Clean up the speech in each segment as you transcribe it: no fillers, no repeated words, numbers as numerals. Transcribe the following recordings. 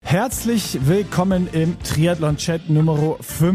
Herzlich willkommen im Triathlon-Chat Nummer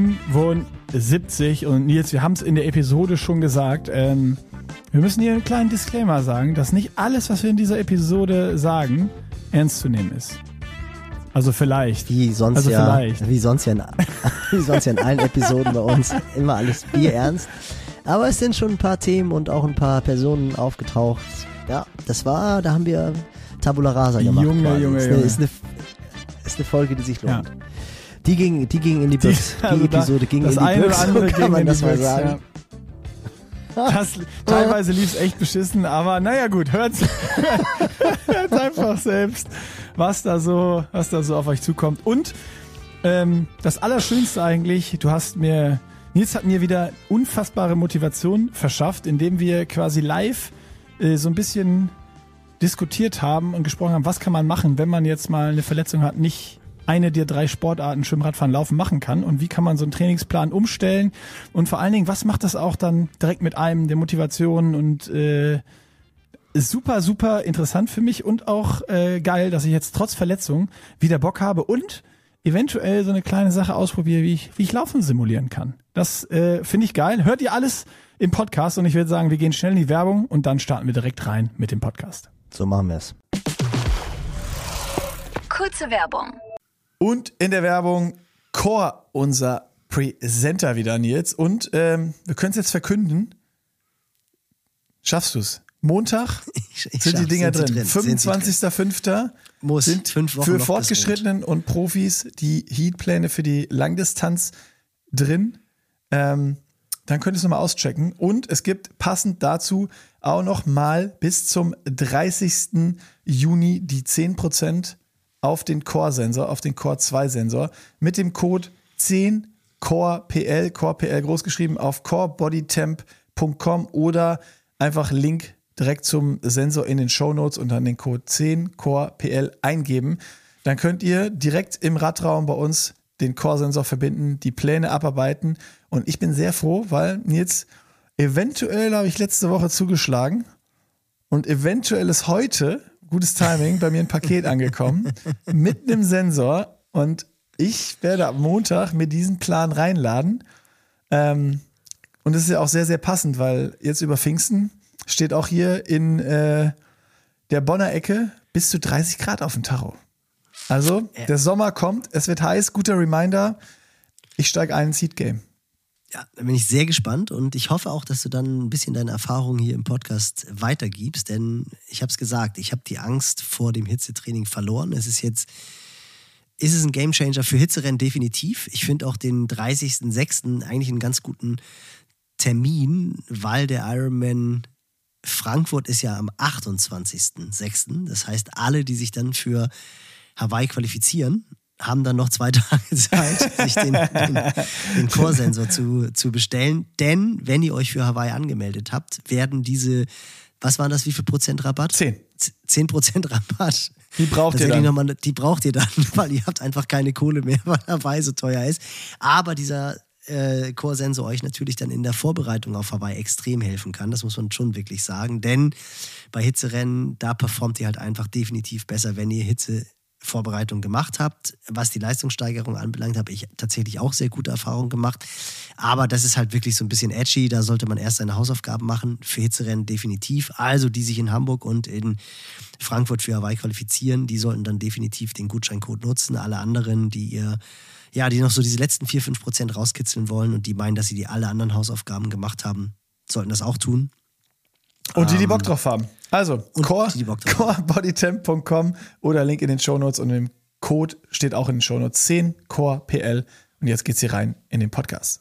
75. Und Nils, wir haben es in der Episode schon gesagt, wir müssen hier einen kleinen Disclaimer sagen, dass nicht alles, was wir in dieser Episode sagen, ernst zu nehmen ist. Also vielleicht. Wie sonst ja in allen Episoden bei uns. Immer alles bierernst. Aber es sind schon ein paar Themen und auch ein paar Personen aufgetaucht. Ja, da haben wir Tabula Rasa gemacht. Junge. Ist eine Folge, die sich lohnt. Ja. Die ging in die Büchse. Die Episode ging in die Büchse, so kann man das mal sagen. Ja. Teilweise lief es echt beschissen, aber naja gut, hört einfach selbst, was da so auf euch zukommt. Und das Allerschönste eigentlich, Nils hat mir wieder unfassbare Motivation verschafft, indem wir quasi live so ein bisschen diskutiert haben und gesprochen haben, was kann man machen, wenn man jetzt mal eine Verletzung hat, nicht eine der 3 Sportarten, Schwimmradfahren, Laufen machen kann, und wie kann man so einen Trainingsplan umstellen und vor allen Dingen, was macht das auch dann direkt mit einem, der Motivation, und ist super, super interessant für mich und auch geil, dass ich jetzt trotz Verletzung wieder Bock habe und eventuell so eine kleine Sache ausprobiere, wie ich Laufen simulieren kann. Das finde ich geil. Hört ihr alles im Podcast, und ich würde sagen, wir gehen schnell in die Werbung und dann starten wir direkt rein mit dem Podcast. So machen wir es. Kurze Werbung. Und in der Werbung Core, unser Presenter wieder, Nils. Und wir können es jetzt verkünden. Schaffst du es? Montag sind die Dinger drin. 25.05. sind 5 Wochen für Fortgeschrittenen und Profis die Heatpläne für die Langdistanz drin. Dann könnt ihr es nochmal auschecken. Und es gibt passend dazu auch noch mal bis zum 30. Juni die 10% auf den Core-Sensor, auf den Core-2-Sensor mit dem Code 10COREPL, COREPL großgeschrieben, auf corebodytemp.com oder einfach Link direkt zum Sensor in den Shownotes und dann den Code 10COREPL eingeben. Dann könnt ihr direkt im Radraum bei uns den Core-Sensor verbinden, die Pläne abarbeiten, und ich bin sehr froh, weil Nils, eventuell habe ich letzte Woche zugeschlagen und eventuell ist heute, gutes Timing, bei mir ein Paket angekommen mit einem Sensor, und ich werde am Montag mir diesen Plan reinladen, und das ist ja auch sehr, sehr passend, weil jetzt über Pfingsten steht auch hier in der Bonner Ecke bis zu 30 Grad auf dem Tacho. Also, der Sommer kommt, es wird heiß, guter Reminder, ich steige ein ins Heat Game. Ja, da bin ich sehr gespannt, und ich hoffe auch, dass du dann ein bisschen deine Erfahrungen hier im Podcast weitergibst, denn ich habe es gesagt, ich habe die Angst vor dem Hitzetraining verloren. Ist es ein Gamechanger für Hitzerennen definitiv. Ich finde auch den 30.06. eigentlich einen ganz guten Termin, weil der Ironman Frankfurt ist ja am 28.06. Das heißt, alle, die sich dann für Hawaii qualifizieren, haben dann noch 2 Tage Zeit, sich den Core-Sensor zu bestellen. Denn wenn ihr euch für Hawaii angemeldet habt, werden diese, was waren das, wie viel Prozent Rabatt? 10% Rabatt. Die braucht ihr dann. Die braucht ihr dann, weil ihr habt einfach keine Kohle mehr, weil Hawaii so teuer ist. Aber dieser Core-Sensor euch natürlich dann in der Vorbereitung auf Hawaii extrem helfen kann. Das muss man schon wirklich sagen. Denn bei Hitzerennen, da performt ihr halt einfach definitiv besser, wenn ihr Hitzevorbereitung gemacht habt. Was die Leistungssteigerung anbelangt, habe ich tatsächlich auch sehr gute Erfahrungen gemacht. Aber das ist halt wirklich so ein bisschen edgy. Da sollte man erst seine Hausaufgaben machen. Für Hitzerennen definitiv. Also die sich in Hamburg und in Frankfurt für Hawaii qualifizieren, die sollten dann definitiv den Gutscheincode nutzen. Alle anderen, die noch so diese letzten 4-5% rauskitzeln wollen und die meinen, dass sie alle anderen Hausaufgaben gemacht haben, sollten das auch tun. Und die Bock drauf haben. Also, corebodytemp.com oder Link in den Shownotes, und im Code steht auch in den Shownotes 10COREPL. Und jetzt geht's hier rein in den Podcast.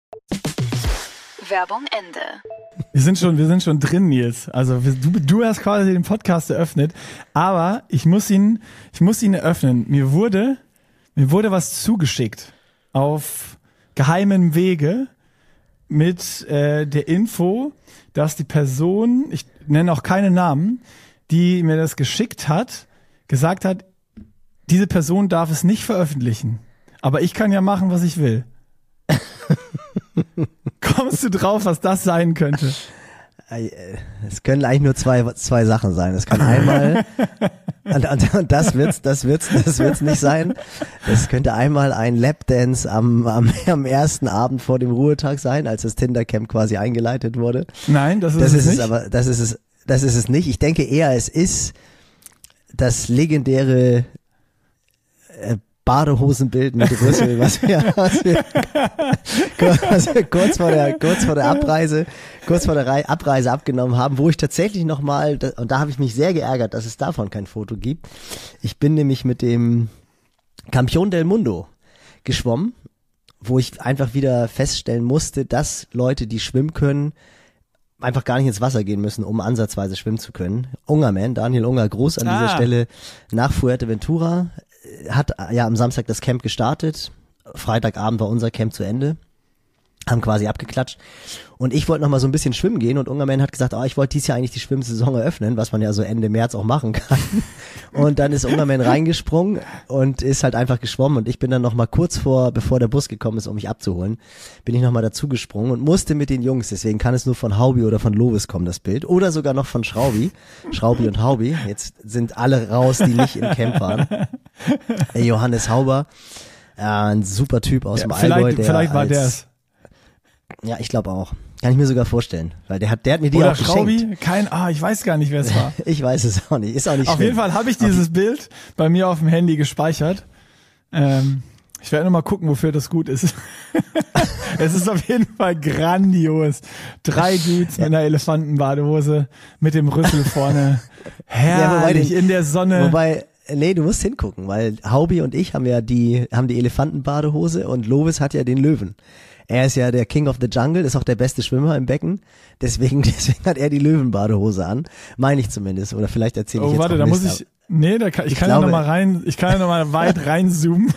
Werbung Ende. Wir sind schon drin, Nils. Also du hast quasi den Podcast eröffnet, aber ich muss ihn eröffnen. Mir wurde was zugeschickt auf geheimem Wege mit der Info, dass die Person, ich nenne auch keine Namen, die mir das geschickt hat, gesagt hat, diese Person darf es nicht veröffentlichen. Aber ich kann ja machen, was ich will. Kommst du drauf, was das sein könnte? Es können eigentlich nur zwei Sachen sein. Es kann einmal Und das wird's nicht sein. Das könnte einmal ein Lapdance am ersten Abend vor dem Ruhetag sein, als das Tindercamp quasi eingeleitet wurde. Nein, das ist es nicht. Aber das ist es nicht. Ich denke eher, es ist das legendäre Badehosenbild mit Rüssel, was wir kurz vor der Abreise abgenommen haben, wo ich tatsächlich nochmal, und da habe ich mich sehr geärgert, dass es davon kein Foto gibt. Ich bin nämlich mit dem Campione del Mundo geschwommen, wo ich einfach wieder feststellen musste, dass Leute, die schwimmen können, einfach gar nicht ins Wasser gehen müssen, um ansatzweise schwimmen zu können. Ungerman, Daniel Unger, Gruß an dieser Stelle nach Fuerteventura, hat ja am Samstag das Camp gestartet. Freitagabend war unser Camp zu Ende. Haben quasi abgeklatscht. Und ich wollte noch mal so ein bisschen schwimmen gehen und Ungerman hat gesagt, ich wollte dieses Jahr eigentlich die Schwimmsaison eröffnen, was man ja so Ende März auch machen kann. Und dann ist Ungerman reingesprungen und ist halt einfach geschwommen und ich bin dann noch mal kurz bevor der Bus gekommen ist, um mich abzuholen, bin ich noch mal dazu gesprungen und musste mit den Jungs, deswegen kann es nur von Haubi oder von Lovis kommen, das Bild, oder sogar noch von Schraubi und Haubi. Jetzt sind alle raus, die nicht im Camp waren. Johannes Hauber, ein super Typ aus dem Allgäu. Vielleicht war der es. Ja, ich glaube auch. Kann ich mir sogar vorstellen. Weil der hat mir die oder auch Schraubi? geschenkt. Ich weiß gar nicht, wer es war. Ich weiß es auch nicht. Ist auch nicht Auf schlimm. jeden Fall habe ich dieses Bild bei mir auf dem Handy gespeichert. Ich werde nur mal gucken, wofür das gut ist. Es ist auf jeden Fall grandios. 3 Dudes mit einer Elefantenbadehose mit dem Rüssel vorne. Herrlich in der Sonne. Nee, du musst hingucken, weil Haubi und ich haben die Elefantenbadehose und Lovis hat ja den Löwen. Er ist ja der King of the Jungle, ist auch der beste Schwimmer im Becken. Deswegen hat er die Löwenbadehose an. Meine ich zumindest. Oder vielleicht erzähle ich jetzt warte, auch da Mist, muss ich, nee, ich kann ja noch mal weit reinzoomen.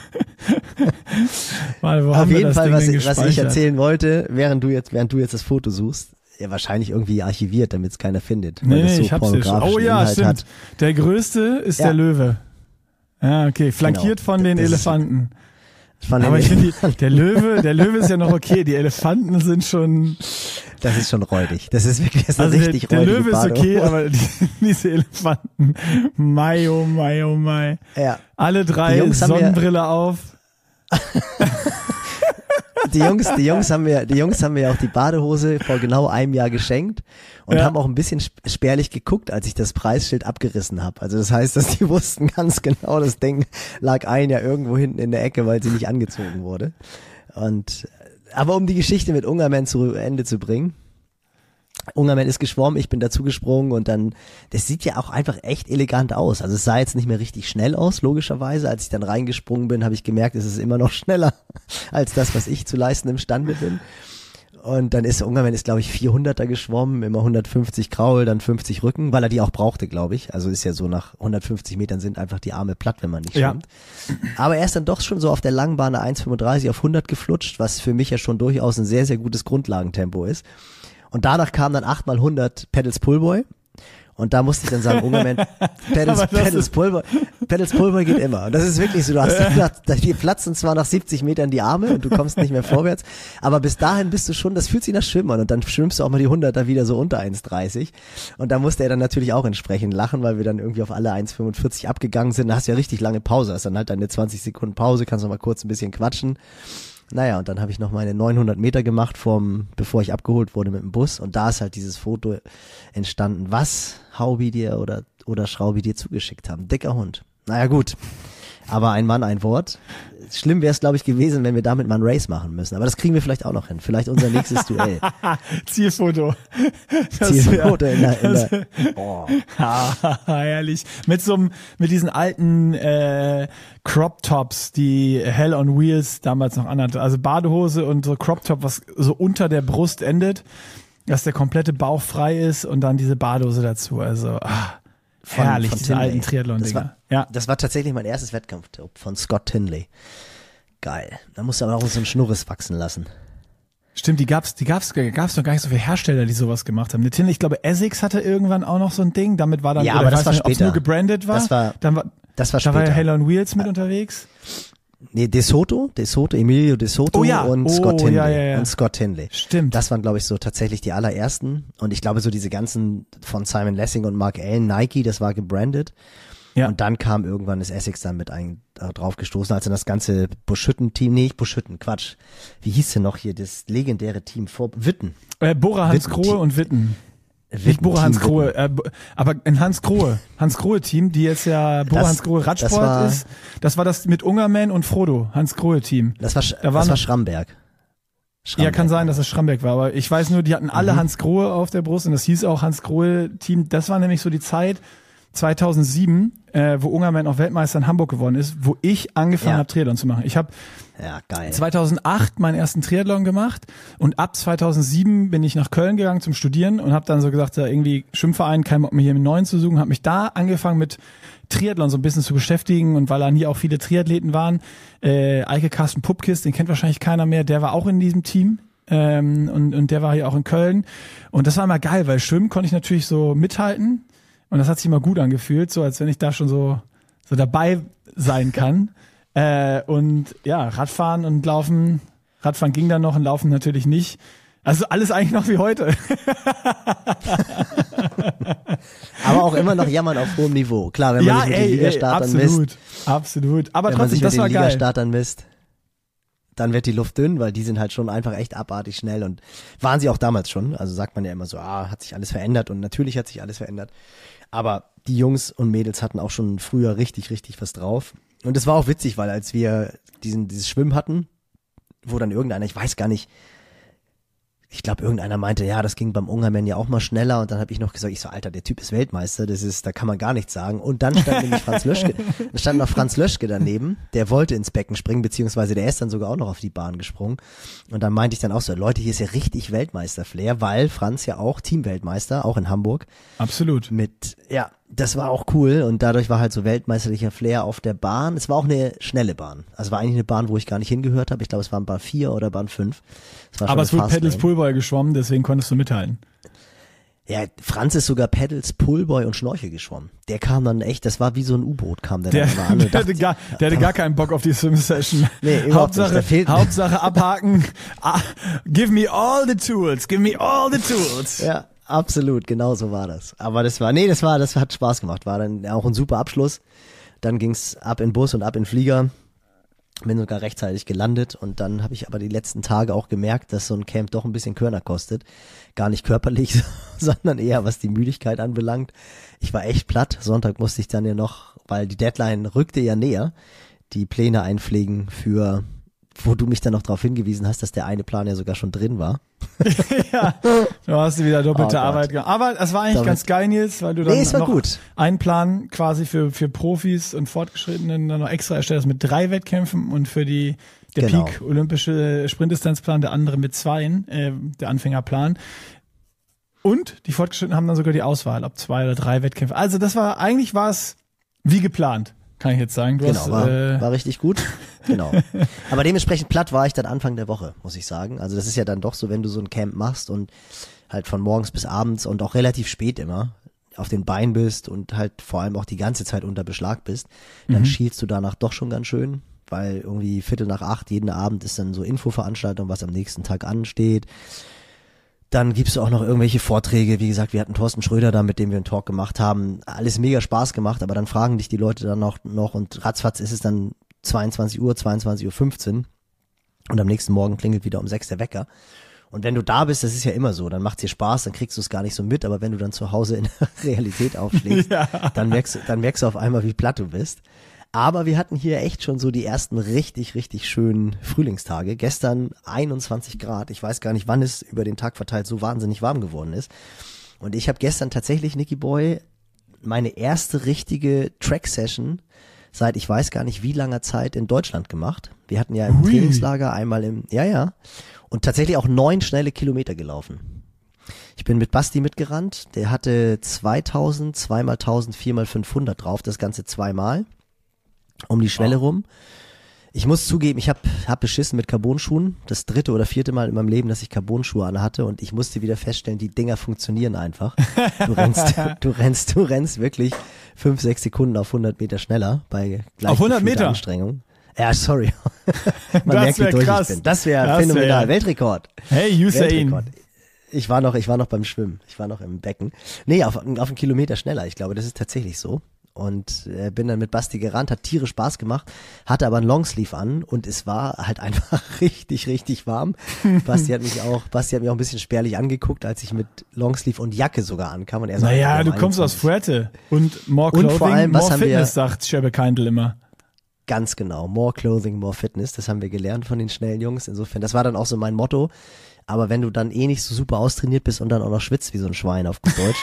Auf jeden Fall, was ich erzählen wollte, während du jetzt das Foto suchst, ja, wahrscheinlich irgendwie archiviert, damit es keiner findet. Nee, das so ich hab's ja. Oh ja, Inhalt stimmt. Hat. Der größte ist der Löwe. Ja, okay. Flankiert von den Elefanten. Aber ich finde, der Löwe ist ja noch okay. Die Elefanten sind schon. Das ist schon räudig. Das ist wirklich richtig räudig. Der Löwe ist okay, aber diese Elefanten. Mai, oh Mai, oh Mai. Ja. Alle 3 Sonnenbrille auf. Die Jungs haben mir ja auch die Badehose vor genau einem Jahr geschenkt und haben auch ein bisschen spärlich geguckt, als ich das Preisschild abgerissen habe. Also das heißt, dass die wussten ganz genau, das Ding lag ein Jahr irgendwo hinten in der Ecke, weil sie nicht angezogen wurde. Aber um die Geschichte mit Ungerman zu Ende zu bringen. Ungerman ist geschwommen, ich bin dazu gesprungen und dann, das sieht ja auch einfach echt elegant aus. Also es sah jetzt nicht mehr richtig schnell aus, logischerweise. Als ich dann reingesprungen bin, habe ich gemerkt, es ist immer noch schneller als das, was ich zu leisten imstande bin. Und dann ist Ungerman, glaube ich, 400er geschwommen, immer 150 Kraul, dann 50 Rücken, weil er die auch brauchte, glaube ich. Also ist ja so, nach 150 Metern sind einfach die Arme platt, wenn man nicht schwimmt. Aber er ist dann doch schon so auf der Langbahn 1,35 auf 100 geflutscht, was für mich ja schon durchaus ein sehr, sehr gutes Grundlagentempo ist. Und danach kam dann 8x100 Pedals Pullboy. Und da musste ich dann sagen, Ungerman, Pedals Pullboy geht immer. Und das ist wirklich so, die platzen zwar nach 70 Metern die Arme und du kommst nicht mehr vorwärts, aber bis dahin bist du schon, das fühlt sich nach Schwimmen an und dann schwimmst du auch mal die 100er wieder so unter 1,30. Und da musste er dann natürlich auch entsprechend lachen, weil wir dann irgendwie auf alle 1,45 abgegangen sind. Da hast du ja richtig lange Pause, hast dann halt deine 20 Sekunden Pause, kannst noch mal kurz ein bisschen quatschen. Naja, und dann habe ich noch meine 900 Meter gemacht, bevor ich abgeholt wurde mit dem Bus. Und da ist halt dieses Foto entstanden, was Haubi dir oder Schraubi dir zugeschickt haben. Dicker Hund. Naja, gut. Aber ein Mann, ein Wort. Schlimm wäre es, glaube ich, gewesen, wenn wir damit mal ein Race machen müssen. Aber das kriegen wir vielleicht auch noch hin. Vielleicht unser nächstes Duell. Zielfoto. Zielfoto herrlich. Mit diesen alten Crop Tops, die Hell on Wheels damals noch anhatte. Also Badehose und so Crop Top, was so unter der Brust endet, dass der komplette Bauch frei ist und dann diese Badehose dazu. Also herrlich, diese alten Triathlon-Dinger. Das war tatsächlich mein erstes Wettkampf von Scott Tinley. Geil. Da musst du aber auch so einen Schnurres wachsen lassen. Stimmt, die gab's noch gar nicht so viele Hersteller, die sowas gemacht haben. Tinley, ich glaube, Essex hatte irgendwann auch noch so ein Ding. Damit war dann, ja, aber das war nicht, später. Nur gebrandet war. Das war später. Da war ja Hell on Wheels mit unterwegs. Nee, Emilio De Soto und Scott Tinley. Ja. Und Scott Tinley. Stimmt. Das waren, glaube ich, so tatsächlich die allerersten. Und ich glaube, so diese ganzen von Simon Lessing und Mark Allen, Nike, das war gebrandet. Ja. Und dann kam irgendwann das Essex dann mit drauf gestoßen, als dann das ganze Buschütten-Team, nee, nicht Buschütten, Quatsch. Wie hieß denn noch hier das legendäre Team vor Witten? Bora Hansgrohe und Witten. Nicht Bora Hansgrohe, aber ein Hans-Grohe-Team, die jetzt ja Bora Hansgrohe Radsport ist. Das war das mit Ungermann und Frodo, Hans-Grohe-Team. Das war Schramberg. Ja, kann sein, dass es Schramberg war, aber ich weiß nur, die hatten alle Hans Grohe auf der Brust und das hieß auch Hans Grohe-Team. Das war nämlich so die Zeit 2007, wo Ungermann auch Weltmeister in Hamburg geworden ist, wo ich angefangen habe, Triathlon zu machen. Ich habe 2008 meinen ersten Triathlon gemacht und ab 2007 bin ich nach Köln gegangen zum Studieren und habe dann so gesagt, irgendwie Schwimmverein, kein Bock mehr hier mit Neuen zu suchen, habe mich da angefangen mit Triathlon so ein bisschen zu beschäftigen und weil dann hier auch viele Triathleten waren, Eike Carsten Puppkist, den kennt wahrscheinlich keiner mehr, der war auch in diesem Team und der war hier auch in Köln und das war immer geil, weil Schwimmen konnte ich natürlich so mithalten und das hat sich immer gut angefühlt, so als wenn ich da schon so dabei sein kann und ja, Radfahren und Laufen, Radfahren ging dann noch und Laufen natürlich nicht. Also alles eigentlich noch wie heute. Aber auch immer noch jammern auf hohem Niveau. Klar, wenn man sich mit den Ligastartern misst. Absolut. Aber trotzdem, das war geil. Wenn man sich mit den Ligastartern misst, dann wird die Luft dünn, weil die sind halt schon einfach echt abartig schnell und waren sie auch damals schon. Also sagt man ja immer so, hat sich alles verändert und natürlich hat sich alles verändert. Aber die Jungs und Mädels hatten auch schon früher richtig, richtig was drauf. Und es war auch witzig, weil als wir dieses Schwimmen hatten, wo dann irgendeiner, ich weiß gar nicht, ich glaube, irgendeiner meinte, ja, das ging beim Ungermann ja auch mal schneller und dann habe ich noch gesagt, Alter, der Typ ist Weltmeister, da kann man gar nichts sagen. Und dann stand nämlich Franz Löschke daneben, der wollte ins Becken springen, beziehungsweise der ist dann sogar auch noch auf die Bahn gesprungen. Und dann meinte ich dann auch so, Leute, hier ist ja richtig Weltmeister-Flair, weil Franz ja auch Teamweltmeister, auch in Hamburg. Absolut. Das war auch cool und dadurch war halt so weltmeisterlicher Flair auf der Bahn. Es war auch eine schnelle Bahn. Also war eigentlich eine Bahn, wo ich gar nicht hingehört habe. Ich glaube, es waren Bahn 4 oder Bahn 5. Aber es wurde Pedals Pullboy geschwommen, deswegen konntest du mithalten. Ja, Franz ist sogar Pedals, Pullboy und Schnorchel geschwommen. Der kam dann echt, das war wie so ein U-Boot, kam der dann an. Der hatte gar keinen Bock auf die Swim-Session. Nee, überhaupt nicht. Hauptsache abhaken. Give me all the tools, give me all the tools. Ja. Absolut, genau so war das. Aber das hat Spaß gemacht. War dann auch ein super Abschluss. Dann ging's ab in den Bus und ab in den Flieger. Bin sogar rechtzeitig gelandet und dann habe ich aber die letzten Tage auch gemerkt, dass so ein Camp doch ein bisschen Körner kostet. Gar nicht körperlich, sondern eher was die Müdigkeit anbelangt. Ich war echt platt. Sonntag musste ich dann ja noch, weil die Deadline rückte ja näher, die Pläne einpflegen für, wo du mich dann noch darauf hingewiesen hast, dass der eine Plan ja sogar schon drin war. Ja, du hast wieder doppelte Arbeit gemacht. Aber es war eigentlich ganz geil, Nils, weil du dann noch einen Plan quasi für Profis und Fortgeschrittenen dann noch extra erstellt hast mit 3 Wettkämpfen und für der Peak olympische Sprintdistanzplan, der andere mit 2, der Anfängerplan. Und die Fortgeschrittenen haben dann sogar die Auswahl, ob 2 oder 3 Wettkämpfe. Also eigentlich war es wie geplant. Kann ich jetzt sagen. War richtig gut. Genau. Aber dementsprechend platt war ich dann Anfang der Woche, muss ich sagen. Also das ist ja dann doch so, wenn du so ein Camp machst und halt von morgens bis abends und auch relativ spät immer auf den Beinen bist und halt vor allem auch die ganze Zeit unter Beschlag bist, dann schielst du danach doch schon ganz schön, weil irgendwie 7:45 jeden Abend ist dann so Infoveranstaltung, was am nächsten Tag ansteht. Dann gibt's auch noch irgendwelche Vorträge. Wie gesagt, wir hatten Thorsten Schröder da, mit dem wir einen Talk gemacht haben. Alles mega Spaß gemacht, aber dann fragen dich die Leute dann noch und ratzfatz ist es dann 22 Uhr, 22:15 Uhr und am nächsten Morgen klingelt wieder um 6 der Wecker. Und wenn du da bist, das ist ja immer so, dann macht's dir Spaß, dann kriegst du es gar nicht so mit, aber wenn du dann zu Hause in der Realität aufschlägst, dann merkst du auf einmal, wie platt du bist. Aber wir hatten hier echt schon so die ersten richtig, richtig schönen Frühlingstage. Gestern 21 Grad. Ich weiß gar nicht, wann es über den Tag verteilt so wahnsinnig warm geworden ist. Und ich habe gestern tatsächlich, Nicky Boy, meine erste richtige Track-Session seit ich weiß gar nicht wie langer Zeit in Deutschland gemacht. Wir hatten ja im Trainingslager einmal und tatsächlich auch 9 schnelle Kilometer gelaufen. Ich bin mit Basti mitgerannt. Der hatte 2000, 2x1000, 4x500 drauf. Das Ganze 2-mal. Um die Schwelle rum. Ich muss zugeben, ich hab beschissen mit Carbon-Schuhen. Das 3. oder 4. Mal in meinem Leben, dass ich Carbon-Schuhe anhatte und ich musste wieder feststellen, die Dinger funktionieren einfach. Du rennst wirklich 5-6 Sekunden auf 100 Meter schneller bei gleich auf 100 Meter Anstrengung. Ja, sorry. Man merkt, wie durch ich bin. Das wäre phänomenal. Weltrekord. Hey, Usain. Ich war noch beim Schwimmen. Ich war noch im Becken. Nee, auf einen Kilometer schneller. Ich glaube, das ist tatsächlich so. und bin dann mit Basti gerannt, hat tierisch Spaß gemacht, hatte aber einen Longsleeve an und es war halt einfach richtig, richtig warm. Basti hat mich auch ein bisschen spärlich angeguckt, als ich mit Longsleeve und Jacke sogar ankam. Und er sagt, naja, du kommst aus Fuerte und more clothing, vor allem, more fitness, sagt Schäbe Keindl immer. Ganz genau, more clothing, more fitness, das haben wir gelernt von den schnellen Jungs. Insofern, das war dann auch so mein Motto. Aber wenn du dann nicht so super austrainiert bist und dann auch noch schwitzt wie so ein Schwein auf gut Deutsch,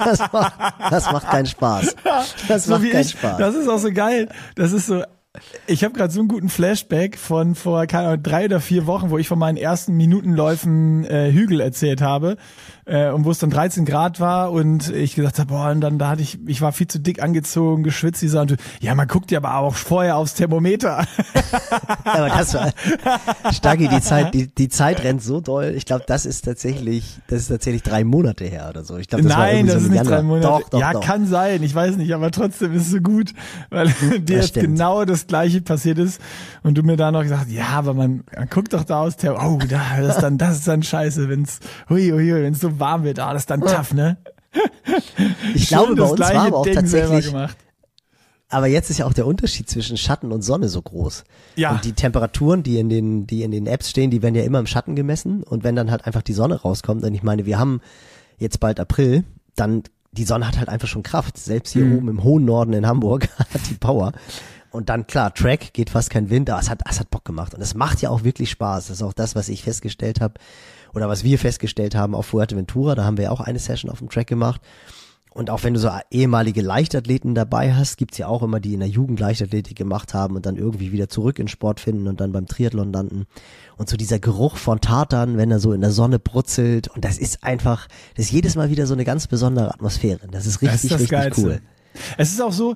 das macht keinen Spaß. Das so macht keinen Spaß. Das ist auch so geil. Das ist so, ich habe gerade so einen guten Flashback von vor, keine Ahnung, 3 oder 4 Wochen, wo ich von meinen ersten Minutenläufen Hügel erzählt habe. Und wo es dann 13 Grad war und ich gesagt habe, boah, und dann da hatte ich war viel zu dick angezogen, geschwitzt, die sagte, ja, man guckt ja aber auch vorher aufs Thermometer. Aber das war, Staggi, die Zeit rennt so doll. Ich glaube, das ist tatsächlich 3 Monate her oder so. Ich glaube, das Nein, war das so ist nicht 3 Monate. Doch, ja, doch. Kann sein, ich weiß nicht, aber trotzdem ist es so gut, weil dir jetzt genau das Gleiche passiert ist und du mir da noch gesagt, ja, aber man guckt doch da aus, oh, das ist dann scheiße, wenn's so warm wird, das ist dann tough, ne? Ich glaube, bei uns war aber auch Ding tatsächlich, aber jetzt ist ja auch der Unterschied zwischen Schatten und Sonne so groß. Ja. Und die Temperaturen, die in den Apps stehen, die werden ja immer im Schatten gemessen und wenn dann halt einfach die Sonne rauskommt, und ich meine, wir haben jetzt bald April, dann die Sonne hat halt einfach schon Kraft. Selbst hier oben im hohen Norden in Hamburg hat die Power. Und dann, klar, Track geht fast kein Wind, aber es hat Bock gemacht. Und es macht ja auch wirklich Spaß. Das ist auch das, was ich festgestellt habe, oder was wir festgestellt haben auf Fuerteventura. Da haben wir ja auch eine Session auf dem Track gemacht. Und auch wenn du so ehemalige Leichtathleten dabei hast, gibt's ja auch immer, die in der Jugend Leichtathletik gemacht haben und dann irgendwie wieder zurück in Sport finden und dann beim Triathlon landen. Und so dieser Geruch von Tartan, wenn er so in der Sonne brutzelt. Und das ist jedes Mal wieder so eine ganz besondere Atmosphäre. Das ist richtig cool. Es ist auch so,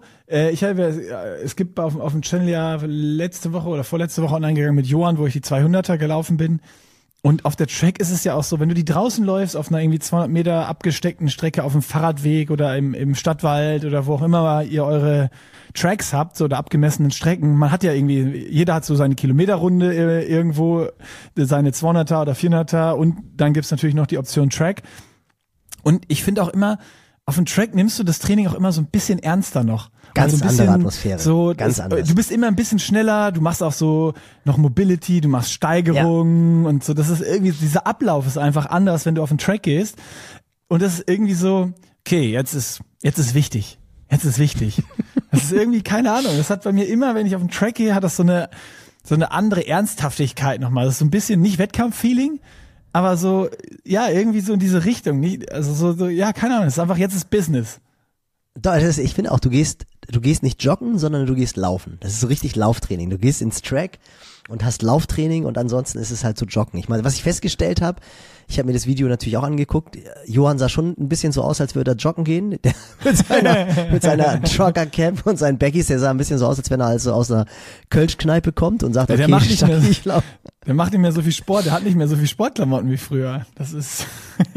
es gibt auf dem Channel ja letzte Woche oder vorletzte Woche online gegangen mit Johann, wo ich die 200er gelaufen bin. Und auf der Track ist es ja auch so, wenn du die draußen läufst, auf einer irgendwie 200 Meter abgesteckten Strecke auf dem Fahrradweg oder im Stadtwald oder wo auch immer ihr eure Tracks habt, so oder abgemessenen Strecken, man hat ja irgendwie, jeder hat so seine Kilometerrunde irgendwo, seine 200er oder 400er und dann gibt's natürlich noch die Option Track. Und ich finde auch immer, auf dem Track nimmst du das Training auch immer so ein bisschen ernster noch. Ganz also andere Atmosphäre. So, ganz anders. Du bist immer ein bisschen schneller, du machst auch so noch Mobility, du machst Steigerungen und so. Das ist irgendwie, dieser Ablauf ist einfach anders, wenn du auf den Track gehst. Und das ist irgendwie so, okay, jetzt ist wichtig. Jetzt ist wichtig. Das ist irgendwie, keine Ahnung. Das hat bei mir immer, wenn ich auf den Track gehe, hat das so eine andere Ernsthaftigkeit nochmal. Das ist so ein bisschen nicht Wettkampf-Feeling, aber so, ja, irgendwie so in diese Richtung. Nicht, also so, ja, keine Ahnung. Es ist einfach, jetzt ist Business. Ich finde auch, du gehst nicht joggen, sondern du gehst laufen. Das ist so richtig Lauftraining. Du gehst ins Track und hast Lauftraining und ansonsten ist es halt so joggen. Ich meine, was ich festgestellt habe, ich habe mir das Video natürlich auch angeguckt, Johann sah schon ein bisschen so aus, als würde er joggen gehen. Der, mit seiner Trucker-Cap und seinen Baggies, der sah ein bisschen so aus, als wenn er also aus einer Kölsch-Kneipe kommt und sagt, ja, der macht nicht mehr so viel Sport, der hat nicht mehr so viel Sportklamotten wie früher. Das ist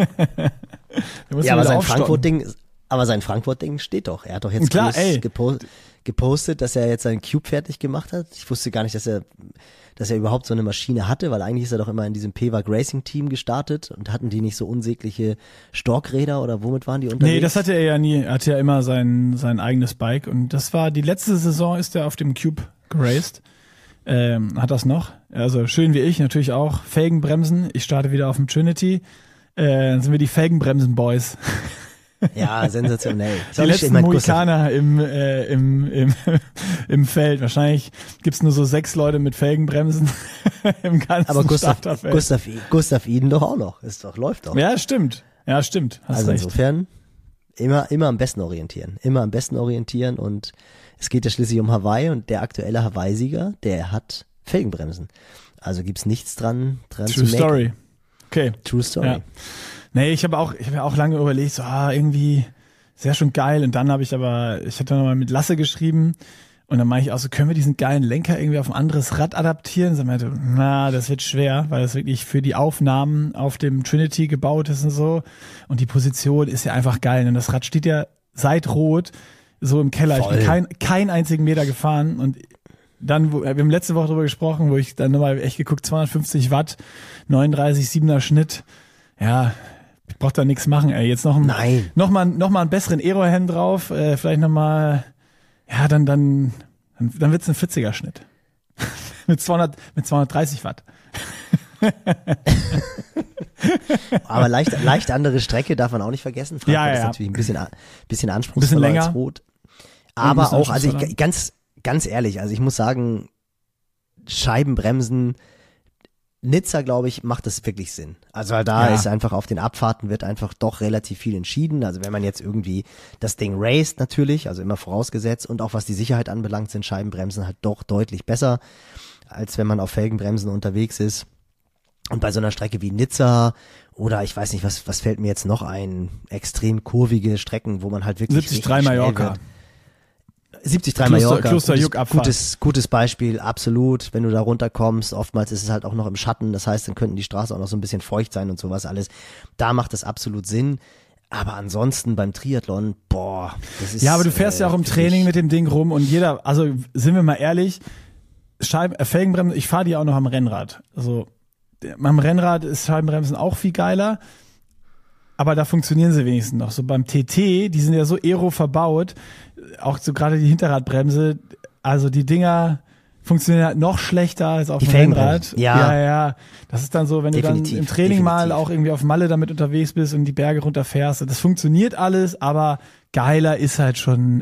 ja, aber sein Frankfurt-Ding steht doch. Er hat doch jetzt gepostet, dass er jetzt seinen Cube fertig gemacht hat. Ich wusste gar nicht, dass er überhaupt so eine Maschine hatte, weil eigentlich ist er doch immer in diesem PWAG Racing Team gestartet und hatten die nicht so unsägliche Storkräder oder womit waren die unterwegs? Nee, das hatte er ja nie. Er hatte ja immer sein eigenes Bike und das war, die letzte Saison ist er auf dem Cube geraced. Hat das noch. Also schön wie ich, natürlich auch. Felgenbremsen. Ich starte wieder auf dem Trinity. Dann sind wir die Felgenbremsen-Boys. Ja, sensationell. Die letzten Mohikaner im Feld. Wahrscheinlich gibt's nur so 6 Leute mit Felgenbremsen im ganzen Starterfeld. Gustav Iden doch auch noch. Läuft doch. Ja, stimmt. Hast also recht. Insofern immer am besten orientieren. Und es geht ja schließlich um Hawaii und der aktuelle Hawaii-Sieger, der hat Felgenbremsen. Also gibt's nichts dran True zu meckern. Story. Okay. True Story. Ja. Nee, ich habe ja auch lange überlegt, so, irgendwie ist ja schon geil. Und dann ich hatte nochmal mit Lasse geschrieben und dann meine ich auch so, können wir diesen geilen Lenker irgendwie auf ein anderes Rad adaptieren? So meinte, das wird schwer, weil das wirklich für die Aufnahmen auf dem Trinity gebaut ist und so. Und die Position ist ja einfach geil. Und das Rad steht ja seit Rot so im Keller. Voll. Ich bin keinen einzigen Meter gefahren und dann, wir haben letzte Woche drüber gesprochen, wo ich dann nochmal echt geguckt, 250 Watt, 39,7er Schnitt. Ja, ich brauch da nichts machen, ey. Jetzt noch mal einen besseren Aerohand drauf, vielleicht nochmal ja, dann wird's ein 40er Schnitt. mit 230 Watt. Aber leicht andere Strecke darf man auch nicht vergessen. Frankfurt ist natürlich ein bisschen anspruchsvoller länger. als Rot. Aber auch, also ich, ganz ehrlich, also ich muss sagen, Scheibenbremsen, Nizza, glaube ich, macht das wirklich Sinn. Also weil da ist einfach auf den Abfahrten wird einfach doch relativ viel entschieden. Also wenn man jetzt irgendwie das Ding raced natürlich, also immer vorausgesetzt, und auch was die Sicherheit anbelangt, sind Scheibenbremsen halt doch deutlich besser, als wenn man auf Felgenbremsen unterwegs ist. Und bei so einer Strecke wie Nizza oder ich weiß nicht, was fällt mir jetzt noch ein, extrem kurvige Strecken, wo man halt wirklich 73 Mallorca. 73 Mallorca, Klosterjuck-Abfahrt. gutes Beispiel, absolut. Wenn du da runterkommst, oftmals ist es halt auch noch im Schatten, das heißt, dann könnten die Straßen auch noch so ein bisschen feucht sein und sowas alles. Da macht das absolut Sinn. Aber ansonsten beim Triathlon, das ist... Ja, aber du fährst ja auch im Training mit dem Ding rum und also sind wir mal ehrlich, Felgenbremsen, ich fahre die auch noch am Rennrad. Also am Rennrad ist Scheibenbremsen auch viel geiler, aber da funktionieren sie wenigstens noch. So beim TT, die sind ja so aero verbaut, auch so gerade die Hinterradbremse, also die Dinger funktionieren halt noch schlechter als auf dem Rennrad. Ja. Das ist dann so, wenn du dann im Training mal auch irgendwie auf Malle damit unterwegs bist und die Berge runterfährst, das funktioniert alles, aber geiler ist halt schon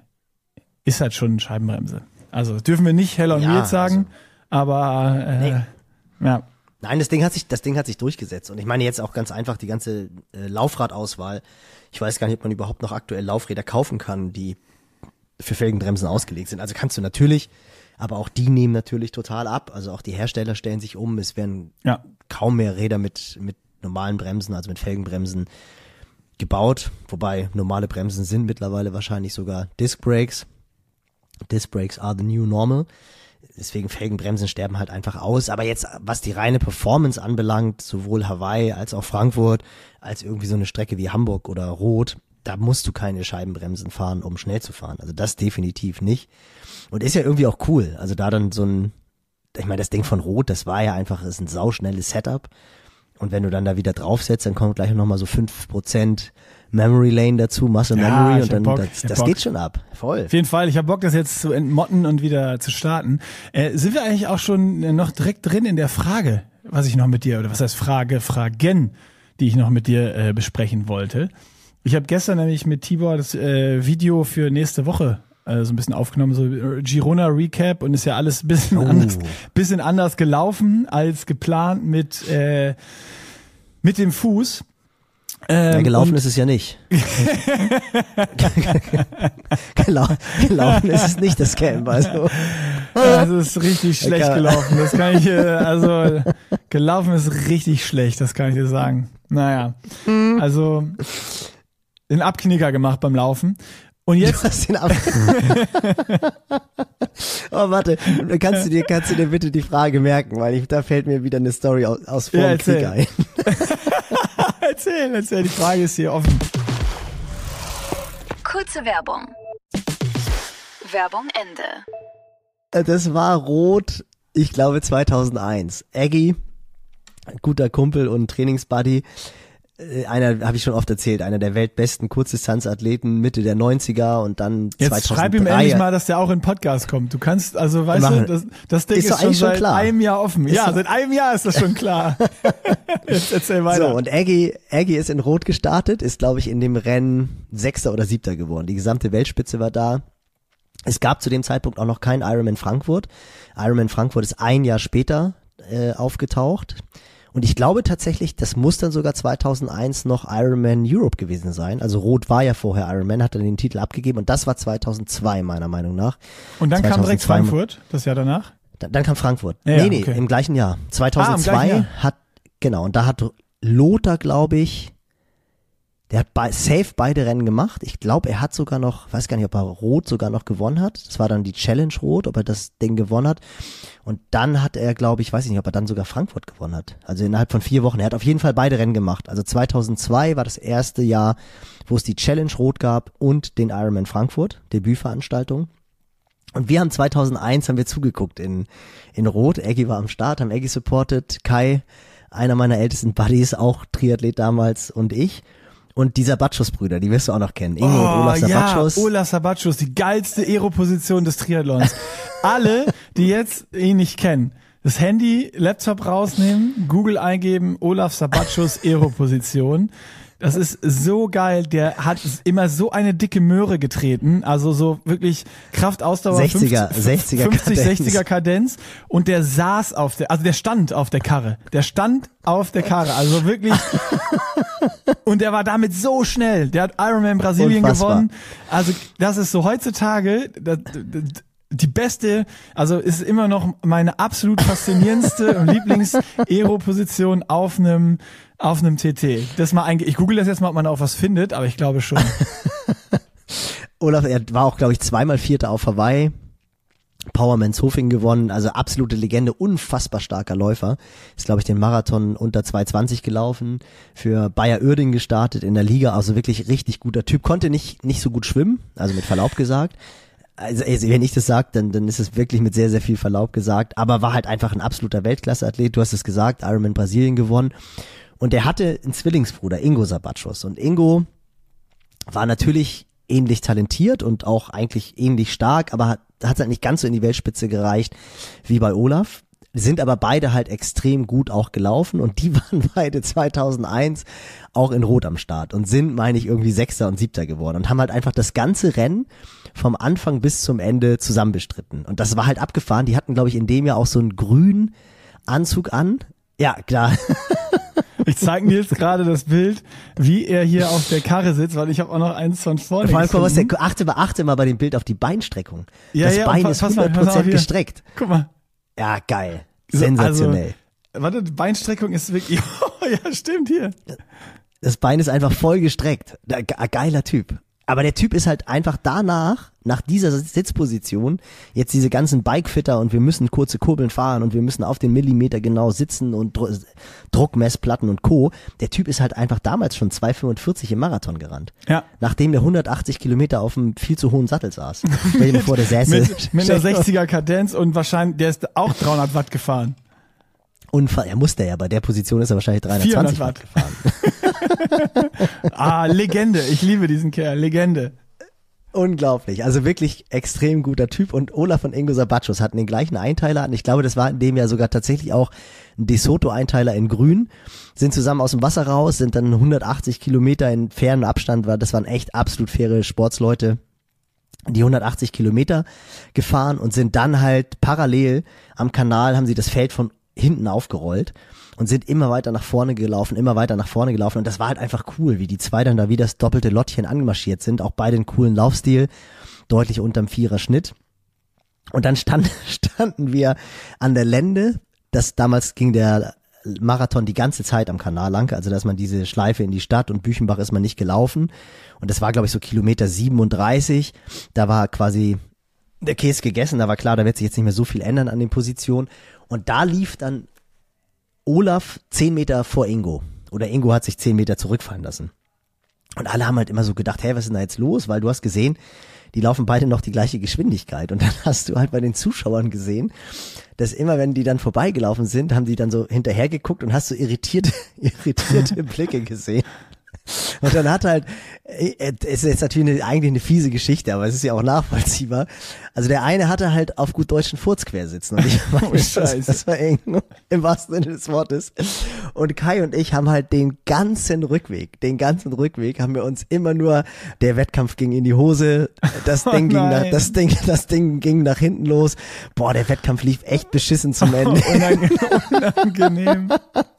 Scheibenbremse. Also dürfen wir nicht Hell on Wheels sagen, aber ja. Nein, das Ding hat sich durchgesetzt. Und ich meine jetzt auch ganz einfach die ganze Laufradauswahl. Ich weiß gar nicht, ob man überhaupt noch aktuell Laufräder kaufen kann, die für Felgenbremsen ausgelegt sind. Also kannst du natürlich, aber auch die nehmen natürlich total ab. Also auch die Hersteller stellen sich um. Es werden kaum mehr Räder mit normalen Bremsen, also mit Felgenbremsen gebaut. Wobei normale Bremsen sind mittlerweile wahrscheinlich sogar Disc Brakes. Disc Brakes are the new normal. Deswegen Felgenbremsen sterben halt einfach aus. Aber jetzt, was die reine Performance anbelangt, sowohl Hawaii als auch Frankfurt, als irgendwie so eine Strecke wie Hamburg oder Rot, da musst du keine Scheibenbremsen fahren, um schnell zu fahren. Also das definitiv nicht. Und ist ja irgendwie auch cool. Also da dann ich meine, das Ding von Rot, das war ja einfach, ist ein sauschnelles Setup. Und wenn du dann da wieder draufsetzt, dann kommt gleich nochmal so 5% Memory Lane dazu, Muscle Memory, und dann das geht schon ab. Voll. Auf jeden Fall, ich habe Bock, das jetzt zu entmotten und wieder zu starten. Sind wir eigentlich auch schon noch direkt drin in der Frage, was ich noch mit dir, oder was heißt Fragen, die ich noch mit dir besprechen wollte. Ich habe gestern nämlich mit Tibor das Video für nächste Woche so ein bisschen aufgenommen, so Girona Recap, und ist ja alles ein bisschen anders gelaufen als geplant mit dem Fuß. Gelaufen ist es ja nicht. Gelaufen ist es nicht, das Camp. Also es ist richtig schlecht gelaufen. Das kann ich, gelaufen ist richtig schlecht, das kann ich dir sagen. Naja, also den Abknicker gemacht beim Laufen. Und jetzt. Du hast den Oh, warte, kannst du dir bitte die Frage merken, weil da fällt mir wieder eine Story aus vor dem Krieg ein. Erzähl, die Frage ist hier offen. Kurze Werbung. Werbung Ende. Das war Rot, ich glaube 2001. Aggie, guter Kumpel und Trainingsbuddy, habe ich schon oft erzählt, einer der weltbesten Kurzdistanzathleten Mitte der 90er und dann jetzt 2003. Schreib ihm endlich mal, dass der auch in den Podcast kommt. Du kannst, also weißt du, das Ding ist schon seit einem Jahr offen. Ja, seit einem Jahr ist das schon klar. Jetzt erzähl weiter. So, und Aggie ist in Rot gestartet, ist glaube ich in dem Rennen 6. oder 7. geworden. Die gesamte Weltspitze war da. Es gab zu dem Zeitpunkt auch noch kein Ironman Frankfurt. Ironman Frankfurt ist ein Jahr später aufgetaucht. Und ich glaube tatsächlich, das muss dann sogar 2001 noch Ironman Europe gewesen sein. Also Rot war ja vorher Ironman, hat dann den Titel abgegeben und das war 2002 meiner Meinung nach. Und dann kam direkt Frankfurt, das Jahr danach? Dann kam Frankfurt. Ja, nee, okay. Im gleichen Jahr. 2002 und da hat Lothar, glaube ich, der hat safe beide Rennen gemacht. Ich glaube, er hat sogar noch, weiß gar nicht, ob er Rot sogar noch gewonnen hat. Das war dann die Challenge Rot, ob er das Ding gewonnen hat. Und dann hat er, glaube ich, weiß ich nicht, ob er dann sogar Frankfurt gewonnen hat. Also innerhalb von 4 Wochen. Er hat auf jeden Fall beide Rennen gemacht. Also 2002 war das erste Jahr, wo es die Challenge Rot gab und den Ironman Frankfurt, Debütveranstaltung. Und wir haben 2001 zugeguckt in Rot. Aggie war am Start, haben Aggie supported. Kai, einer meiner ältesten Buddies, auch Triathlet damals, und ich. Und die Sabatschus-Brüder, die wirst du auch noch kennen. Ingo und Olaf Sabatschus. Ja, Olaf Sabatschus, die geilste Aero-Position des Triathlons. Alle, die jetzt ihn nicht kennen, das Handy, Laptop rausnehmen, Google eingeben, Olaf Sabatschus Aero-Position. Das ist so geil, der hat immer so eine dicke Möhre getreten, also so wirklich Kraftausdauer 60er 60er Kadenz und der saß der stand auf der Karre, also wirklich und der war damit so schnell, der hat Ironman Brasilien gewonnen, also das ist so heutzutage, die beste, also ist immer noch meine absolut faszinierendste und Lieblings-Aero-Position auf einem TT. Ich google das jetzt mal, ob man auch was findet, aber ich glaube schon. Olaf, er war auch, glaube ich, zweimal Vierter auf Hawaii. Powerman-Zofingen gewonnen, also absolute Legende, unfassbar starker Läufer. Ist, glaube ich, den Marathon unter 2:20 gelaufen, für Bayer Uerdingen gestartet in der Liga, also wirklich richtig guter Typ. Konnte nicht so gut schwimmen, also mit Verlaub gesagt. Also wenn ich das sage, dann ist es wirklich mit sehr, sehr viel Verlaub gesagt, aber war halt einfach ein absoluter Weltklasse-Athlet. Du hast es gesagt, Ironman Brasilien gewonnen. Und er hatte einen Zwillingsbruder, Ingo Sabatschus. Und Ingo war natürlich ähnlich talentiert und auch eigentlich ähnlich stark, aber hat es halt nicht ganz so in die Weltspitze gereicht wie bei Olaf. Sind aber beide halt extrem gut auch gelaufen und die waren beide 2001 auch in Rot am Start und sind, meine ich, irgendwie Sechster und Siebter geworden und haben halt einfach das ganze Rennen vom Anfang bis zum Ende zusammen bestritten. Und das war halt abgefahren. Die hatten, glaube ich, in dem Jahr auch so einen grünen Anzug an. Ja, klar. Ich zeige mir jetzt gerade das Bild, wie er hier auf der Karre sitzt, weil ich habe auch noch eins von vorne. Vor allem, achte mal bei dem Bild auf die Beinstreckung. Ja, das Bein ist 100% gestreckt. Guck mal. Ja, geil. Sensationell. Also, warte, Beinstreckung ist wirklich, ja, stimmt hier. Das Bein ist einfach voll gestreckt. Geiler Typ. Aber der Typ ist halt einfach nach dieser Sitzposition, jetzt diese ganzen Bikefitter und wir müssen kurze Kurbeln fahren und wir müssen auf den Millimeter genau sitzen und Druckmessplatten und Co. Der Typ ist halt einfach damals schon 2,45 im Marathon gerannt. Ja. Nachdem der 180 Kilometer auf einem viel zu hohen Sattel saß. Stell dir vor, der säße. mit einer 60er Kadenz und wahrscheinlich, der ist auch 300 Watt gefahren. Er musste ja, bei der Position ist er wahrscheinlich 320 Watt gefahren. Legende. Ich liebe diesen Kerl. Legende. Unglaublich. Also wirklich extrem guter Typ. Und Olaf und Ingo Sabatschus hatten den gleichen Einteiler an. Ich glaube, das war in dem Jahr sogar tatsächlich auch ein DeSoto-Einteiler in grün. Sind zusammen aus dem Wasser raus, sind dann 180 Kilometer in fairen Abstand. Das waren echt absolut faire Sportsleute. Die 180 Kilometer gefahren und sind dann halt parallel am Kanal, haben sie das Feld von hinten aufgerollt und sind immer weiter nach vorne gelaufen und das war halt einfach cool, wie die zwei dann da wie das doppelte Lottchen angemarschiert sind, auch beide einen coolen Laufstil, deutlich unterm Vierer-Schnitt und dann standen wir an der Lende, damals ging der Marathon die ganze Zeit am Kanal lang, also dass man diese Schleife in die Stadt und Büchenbach ist man nicht gelaufen und das war glaube ich so Kilometer 37, da war quasi der Käse gegessen, da war klar, da wird sich jetzt nicht mehr so viel ändern an den Positionen. Und da lief dann Olaf 10 Meter vor Ingo. Oder Ingo hat sich 10 Meter zurückfallen lassen. Und alle haben halt immer so gedacht, hey, was ist denn da jetzt los? Weil du hast gesehen, die laufen beide noch die gleiche Geschwindigkeit. Und dann hast du halt bei den Zuschauern gesehen, dass immer, wenn die dann vorbeigelaufen sind, haben die dann so hinterher geguckt und hast so irritierte Blicke gesehen. Und dann hat halt, es ist jetzt natürlich eigentlich eine fiese Geschichte, aber es ist ja auch nachvollziehbar. Also der eine hatte halt auf gut Deutsch einen Furz quer sitzen und ich meine, das war eng, im wahrsten Sinne des Wortes. Und Kai und ich haben halt den ganzen Rückweg haben wir uns immer nur, der Wettkampf ging in die Hose, das Ding ging nach hinten los. Boah, der Wettkampf lief echt beschissen zum Ende. Unangenehm.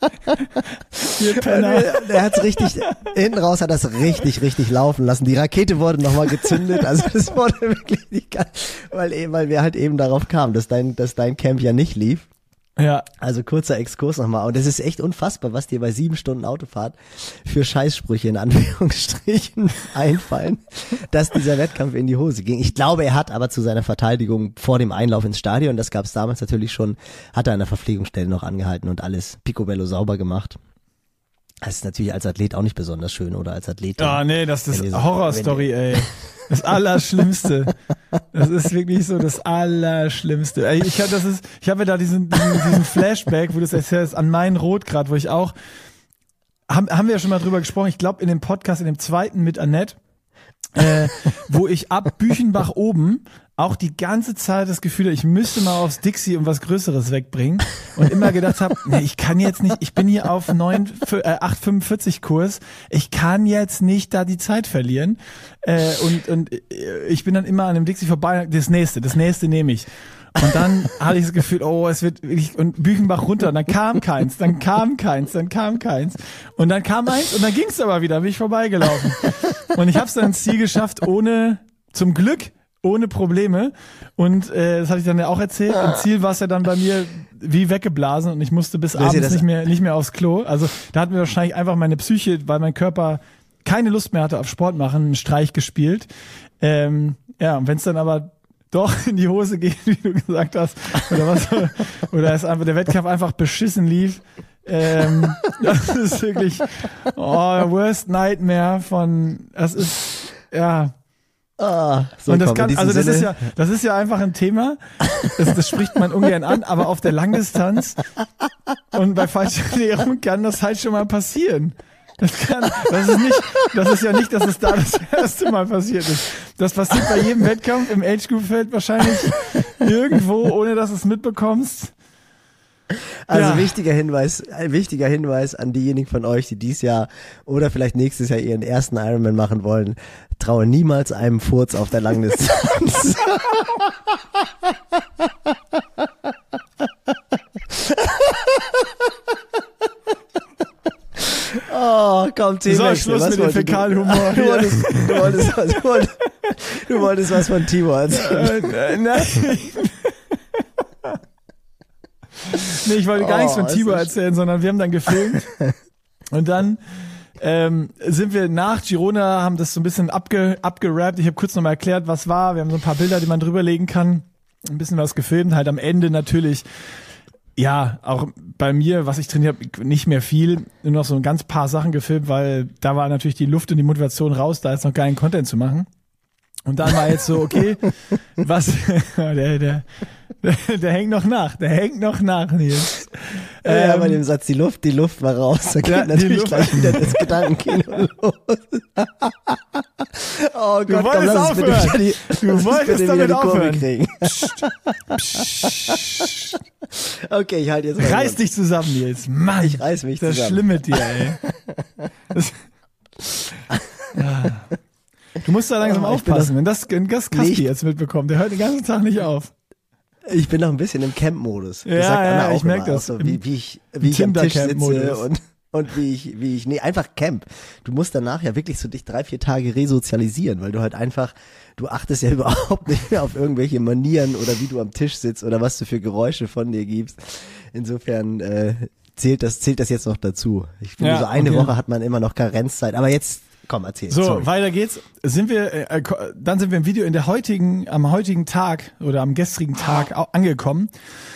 Der hat's richtig, hinten raus hat das richtig laufen lassen. Die Rakete wurde nochmal gezündet, also das wurde wirklich nicht geil, weil wir halt eben darauf kamen, dass dein Camp ja nicht lief. Ja. Also kurzer Exkurs nochmal. Und es ist echt unfassbar, was dir bei 7 Stunden Autofahrt für Scheißsprüche in Anführungsstrichen einfallen, dass dieser Wettkampf in die Hose ging. Ich glaube, er hat aber zu seiner Verteidigung vor dem Einlauf ins Stadion, das gab es damals natürlich schon, hat er an der Verpflegungsstelle noch angehalten und alles picobello sauber gemacht. Das ist natürlich als Athlet auch nicht besonders schön oder als Athletin. Ah, nee, das ist Horrorstory, ey. Das Allerschlimmste. Das ist wirklich so das Allerschlimmste. Ey, ich habe da diesen Flashback, wo du das erzählst, an meinen Rotgrad, wo ich auch haben wir ja schon mal drüber gesprochen, ich glaube in dem Podcast, in dem zweiten mit Annette, wo ich ab Büchenbach oben auch die ganze Zeit das Gefühl hatte, ich müsste mal aufs Dixie und was Größeres wegbringen und immer gedacht habe, nee, ich kann jetzt nicht, ich bin hier auf 8,45 Kurs, ich kann jetzt nicht da die Zeit verlieren und ich bin dann immer an dem Dixie vorbei, das nächste nehme ich. Und dann hatte ich das Gefühl, oh, es wird wirklich, und Büchenbach runter, und dann kam keins. Und dann kam eins und dann ging's aber wieder, bin ich vorbeigelaufen. Und ich habe es dann ins Ziel geschafft, zum Glück, ohne Probleme. Und das hatte ich dann ja auch erzählt. Im Ziel war es ja dann bei mir wie weggeblasen und ich musste bis abends nicht mehr aufs Klo. Also da hat mir wahrscheinlich einfach meine Psyche, weil mein Körper keine Lust mehr hatte auf Sport machen, einen Streich gespielt. Und wenn es dann aber doch in die Hose geht, wie du gesagt hast, oder es einfach der Wettkampf einfach beschissen lief. Das ist wirklich worst nightmare das ist so und das ist ja einfach ein Thema. Das spricht man ungern an, aber auf der Langdistanz und bei Fallschirmjägerung kann das halt schon mal passieren. Das ist ja nicht, dass es da das erste Mal passiert ist. Das passiert bei jedem Wettkampf im Age-Group-Feld wahrscheinlich irgendwo, ohne dass du es mitbekommst. Also wichtiger Hinweis an diejenigen von euch, die dieses Jahr oder vielleicht nächstes Jahr ihren ersten Ironman machen wollen. Traue niemals einem Furz auf der Langdistanz. Oh, komm, Teamwechsel. So, Schluss mit dem Fäkalhumor. Du wolltest was von Timo erzählen. Nein. Nee, ich wollte gar nichts von Timo erzählen, sondern wir haben dann gefilmt. Und dann sind wir nach Girona, haben das so ein bisschen abgerappt. Ich habe kurz nochmal erklärt, was war. Wir haben so ein paar Bilder, die man drüberlegen kann. Ein bisschen was gefilmt. Halt am Ende natürlich, ja, auch bei mir, was ich trainiert habe, nicht mehr viel. Nur noch so ein ganz paar Sachen gefilmt, weil da war natürlich die Luft und die Motivation raus, da jetzt noch geilen Content zu machen. Und dann war jetzt so, okay, was, der hängt noch nach, Nils. Ja, bei dem Satz, die Luft war raus, da geht natürlich gleich wieder das Gedankenkino los. Oh Gott, komm, lass uns bitte du wolltest damit aufhören. Okay, ich halte jetzt mal. Reiß dich zusammen, Nils. Mann, ich reiß mich zusammen. Das ist schlimm mit dir, ey. Du musst da langsam aufpassen, wenn das Kaspi jetzt mitbekommt, der hört den ganzen Tag nicht auf. Ich bin noch ein bisschen im Camp-Modus. Ja, ich merke das. So, wie ich am Tisch sitze und wie ich, einfach Camp. Du musst danach ja wirklich so dich 3-4 Tage resozialisieren, weil du halt einfach, du achtest ja überhaupt nicht mehr auf irgendwelche Manieren oder wie du am Tisch sitzt oder was du für Geräusche von dir gibst. Insofern, zählt das jetzt noch dazu. Ich finde, so eine Woche hat man immer noch Karenzzeit, aber jetzt, komm, erzähl. So, weiter geht's. Dann sind wir im Video am heutigen Tag oder am gestrigen Tag angekommen.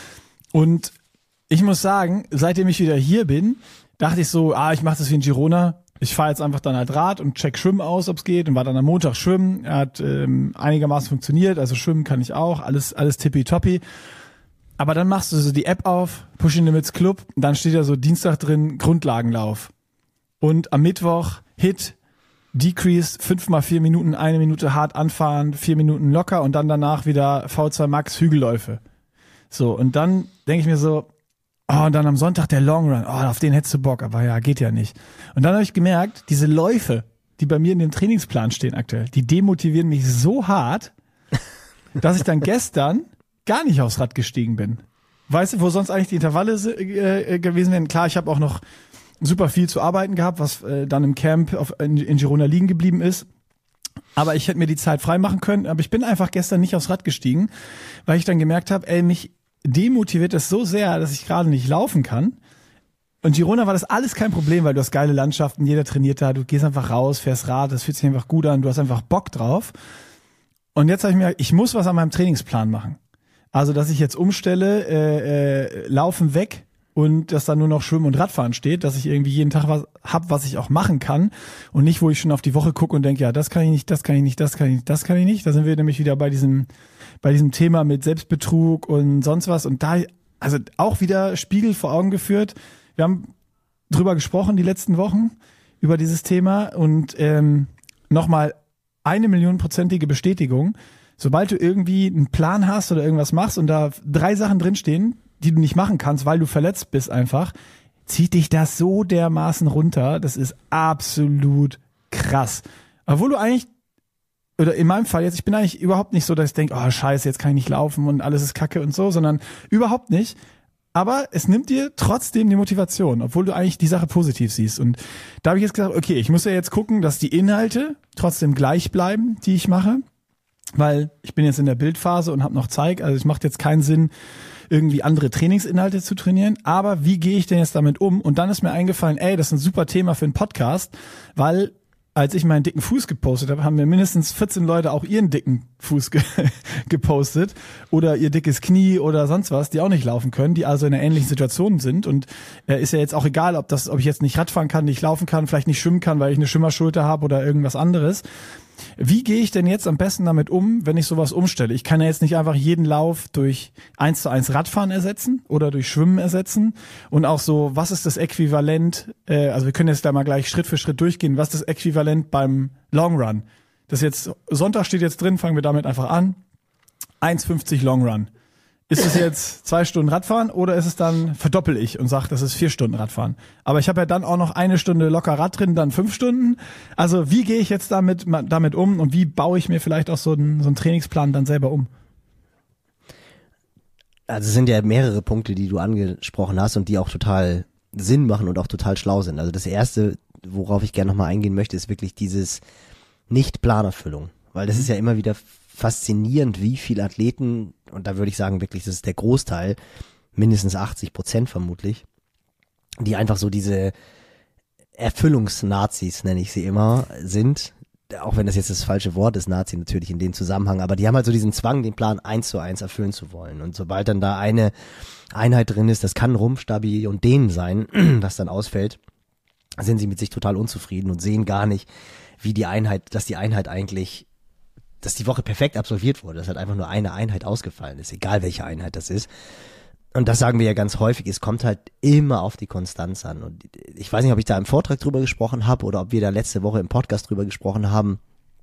Und ich muss sagen, seitdem ich wieder hier bin, dachte ich so, ich mache das wie in Girona. Ich fahre jetzt einfach dann halt Rad und check Schwimmen aus, ob's geht. Und war dann am Montag schwimmen. Hat einigermaßen funktioniert. Also schwimmen kann ich auch. Alles tippitoppi. Aber dann machst du so die App auf, Pushing Limits Club. Und dann steht da so Dienstag drin, Grundlagenlauf. Und am Mittwoch Hit, Decrease, 5x4 Minuten, 1 Minute hart anfahren, 4 Minuten locker und dann danach wieder V2 Max Hügelläufe. So, und dann denke ich mir so, und dann am Sonntag der Long Run, auf den hättest du Bock, aber ja, geht ja nicht. Und dann habe ich gemerkt, diese Läufe, die bei mir in dem Trainingsplan stehen aktuell, die demotivieren mich so hart, dass ich dann gestern gar nicht aufs Rad gestiegen bin. Weißt du, wo sonst eigentlich die Intervalle gewesen wären? Klar, ich habe auch noch super viel zu arbeiten gehabt, was dann im Camp in Girona liegen geblieben ist. Aber ich hätte mir die Zeit freimachen können. Aber ich bin einfach gestern nicht aufs Rad gestiegen, weil ich dann gemerkt habe, mich demotiviert das so sehr, dass ich gerade nicht laufen kann. Und Girona war das alles kein Problem, weil du hast geile Landschaften, jeder trainiert da, du gehst einfach raus, fährst Rad, das fühlt sich einfach gut an, du hast einfach Bock drauf. Und jetzt habe ich mir, ich muss was an meinem Trainingsplan machen. Also, dass ich jetzt umstelle, Laufen weg und dass dann nur noch Schwimmen und Radfahren steht, dass ich irgendwie jeden Tag was hab, was ich auch machen kann und nicht, wo ich schon auf die Woche gucke und denke, ja, das kann ich nicht, das kann ich nicht, das kann ich nicht, das kann ich nicht. Da sind wir nämlich wieder bei diesem Thema mit Selbstbetrug und sonst was und da, also auch wieder Spiegel vor Augen geführt. Wir haben drüber gesprochen die letzten Wochen, über dieses Thema und nochmal 1.000.000-prozentige Bestätigung. Sobald du irgendwie einen Plan hast oder irgendwas machst und da 3 Sachen drinstehen, die du nicht machen kannst, weil du verletzt bist einfach, zieht dich das so dermaßen runter. Das ist absolut krass. Obwohl du eigentlich, oder in meinem Fall jetzt, ich bin eigentlich überhaupt nicht so, dass ich denke, oh scheiße, jetzt kann ich nicht laufen und alles ist kacke und so, sondern überhaupt nicht. Aber es nimmt dir trotzdem die Motivation, obwohl du eigentlich die Sache positiv siehst. Und da habe ich jetzt gesagt, okay, ich muss ja jetzt gucken, dass die Inhalte trotzdem gleich bleiben, die ich mache. Weil ich bin jetzt in der Bildphase und habe noch Zeit. Also es macht jetzt keinen Sinn, irgendwie andere Trainingsinhalte zu trainieren. Aber wie gehe ich denn jetzt damit um? Und dann ist mir eingefallen, das ist ein super Thema für einen Podcast, weil als ich meinen dicken Fuß gepostet habe, haben mir mindestens 14 Leute auch ihren dicken Fuß gepostet oder ihr dickes Knie oder sonst was, die auch nicht laufen können, die also in einer ähnlichen Situation sind. Und ist ja jetzt auch egal, ob ich jetzt nicht Radfahren kann, nicht laufen kann, vielleicht nicht schwimmen kann, weil ich eine Schwimmerschulter habe oder irgendwas anderes. Wie gehe ich denn jetzt am besten damit um, wenn ich sowas umstelle? Ich kann ja jetzt nicht einfach jeden Lauf durch 1:1 Radfahren ersetzen oder durch Schwimmen ersetzen. Und auch so, was ist das Äquivalent? Also wir können jetzt da mal gleich Schritt für Schritt durchgehen. Was ist das Äquivalent beim Long Run? Das jetzt, Sonntag steht jetzt drin, fangen wir damit einfach an. 1,50 Long Run. Ist es jetzt 2 Stunden Radfahren oder ist es dann, verdoppel ich und sage, das ist 4 Stunden Radfahren. Aber ich habe ja dann auch noch 1 Stunde locker Rad drin, dann 5 Stunden. Also wie gehe ich jetzt damit um und wie baue ich mir vielleicht auch so einen Trainingsplan dann selber um? Also es sind ja mehrere Punkte, die du angesprochen hast und die auch total Sinn machen und auch total schlau sind. Also das Erste, worauf ich gerne nochmal eingehen möchte, ist wirklich dieses Nicht-Planerfüllung. Weil das ist ja immer wieder faszinierend, wie viele Athleten, und da würde ich sagen wirklich, das ist der Großteil, mindestens 80% vermutlich, die einfach so diese Erfüllungsnazis, nenne ich sie immer, sind, auch wenn das jetzt das falsche Wort ist, Nazi natürlich in dem Zusammenhang, aber die haben halt so diesen Zwang, den Plan 1:1 erfüllen zu wollen. Und sobald dann da eine Einheit drin ist, das kann Rumpfstabi und Dehnen sein, was dann ausfällt, sind sie mit sich total unzufrieden und sehen gar nicht, dass die Einheit eigentlich, dass die Woche perfekt absolviert wurde, dass halt einfach nur eine Einheit ausgefallen ist, egal welche Einheit das ist. Und das sagen wir ja ganz häufig, es kommt halt immer auf die Konstanz an. Und ich weiß nicht, ob ich da im Vortrag drüber gesprochen habe oder ob wir da letzte Woche im Podcast drüber gesprochen haben.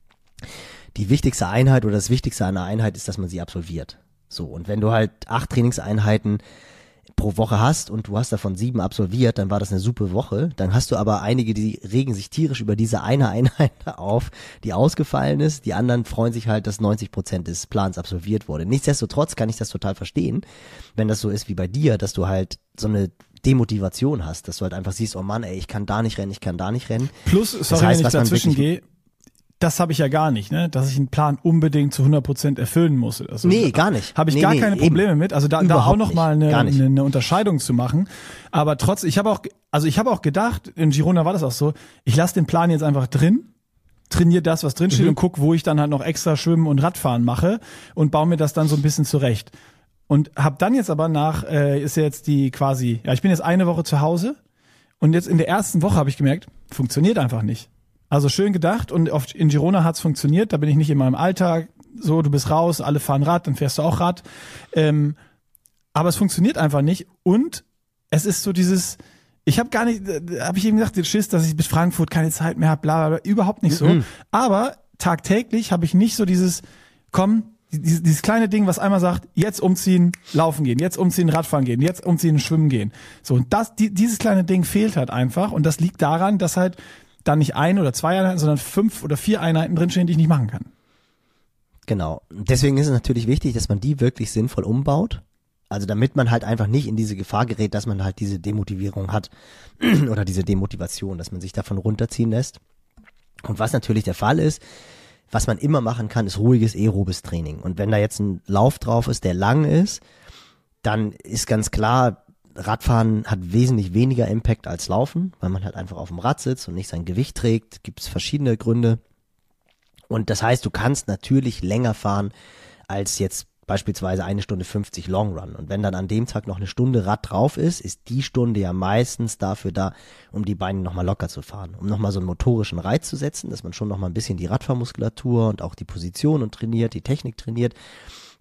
Die wichtigste Einheit oder das Wichtigste an einer Einheit ist, dass man sie absolviert. So, und wenn du halt 8 Trainingseinheiten pro Woche hast und du hast davon 7 absolviert, dann war das eine super Woche. Dann hast du aber einige, die regen sich tierisch über diese eine Einheit auf, die ausgefallen ist. Die anderen freuen sich halt, dass 90% des Plans absolviert wurde. Nichtsdestotrotz kann ich das total verstehen, wenn das so ist wie bei dir, dass du halt so eine Demotivation hast, dass du halt einfach siehst, oh Mann, ey, ich kann da nicht rennen. Plus, sorry, wenn ich dazwischen gehe, das habe ich ja gar nicht, ne? Dass ich einen Plan unbedingt zu 100% erfüllen muss. Also, nee, gar nicht. Habe ich gar keine Probleme mit. Also da auch noch mal eine Unterscheidung zu machen. Aber trotzdem, ich habe auch gedacht, in Girona war das auch so, ich lasse den Plan jetzt einfach drin, trainiere das, was drin steht und guck, wo ich dann halt noch extra Schwimmen und Radfahren mache und baue mir das dann so ein bisschen zurecht. Und habe dann jetzt aber ist ja jetzt ich bin jetzt eine Woche zu Hause und jetzt in der ersten Woche habe ich gemerkt, funktioniert einfach nicht. Also schön gedacht und in Girona hat's funktioniert, da bin ich nicht in meinem Alltag, so du bist raus, alle fahren Rad, dann fährst du auch Rad. Aber es funktioniert einfach nicht und es ist so dieses, habe ich eben gesagt, den Schiss, dass ich bis Frankfurt keine Zeit mehr habe, bla bla bla, überhaupt nicht so. Aber tagtäglich habe ich nicht so dieses kleine Ding, was einmal sagt, jetzt umziehen, laufen gehen, jetzt umziehen, Radfahren gehen, jetzt umziehen, schwimmen gehen. So, und dieses kleine Ding fehlt halt einfach und das liegt daran, dass halt da nicht 1 oder 2 Einheiten, sondern 5 oder 4 Einheiten drinstehen, die ich nicht machen kann. Genau. Deswegen ist es natürlich wichtig, dass man die wirklich sinnvoll umbaut. Also damit man halt einfach nicht in diese Gefahr gerät, dass man halt diese Demotivierung hat oder diese Demotivation, dass man sich davon runterziehen lässt. Und was natürlich der Fall ist, was man immer machen kann, ist ruhiges aerobes Training. Und wenn da jetzt ein Lauf drauf ist, der lang ist, dann ist ganz klar, Radfahren hat wesentlich weniger Impact als Laufen, weil man halt einfach auf dem Rad sitzt und nicht sein Gewicht trägt. Gibt es verschiedene Gründe. Und das heißt, du kannst natürlich länger fahren als jetzt beispielsweise 1 Stunde 50 Long Run. Und wenn dann an dem Tag noch eine Stunde Rad drauf ist die Stunde ja meistens dafür da, um die Beine nochmal locker zu fahren. Um nochmal so einen motorischen Reiz zu setzen, dass man schon nochmal ein bisschen die Radfahrmuskulatur und auch die Position und trainiert, die Technik trainiert.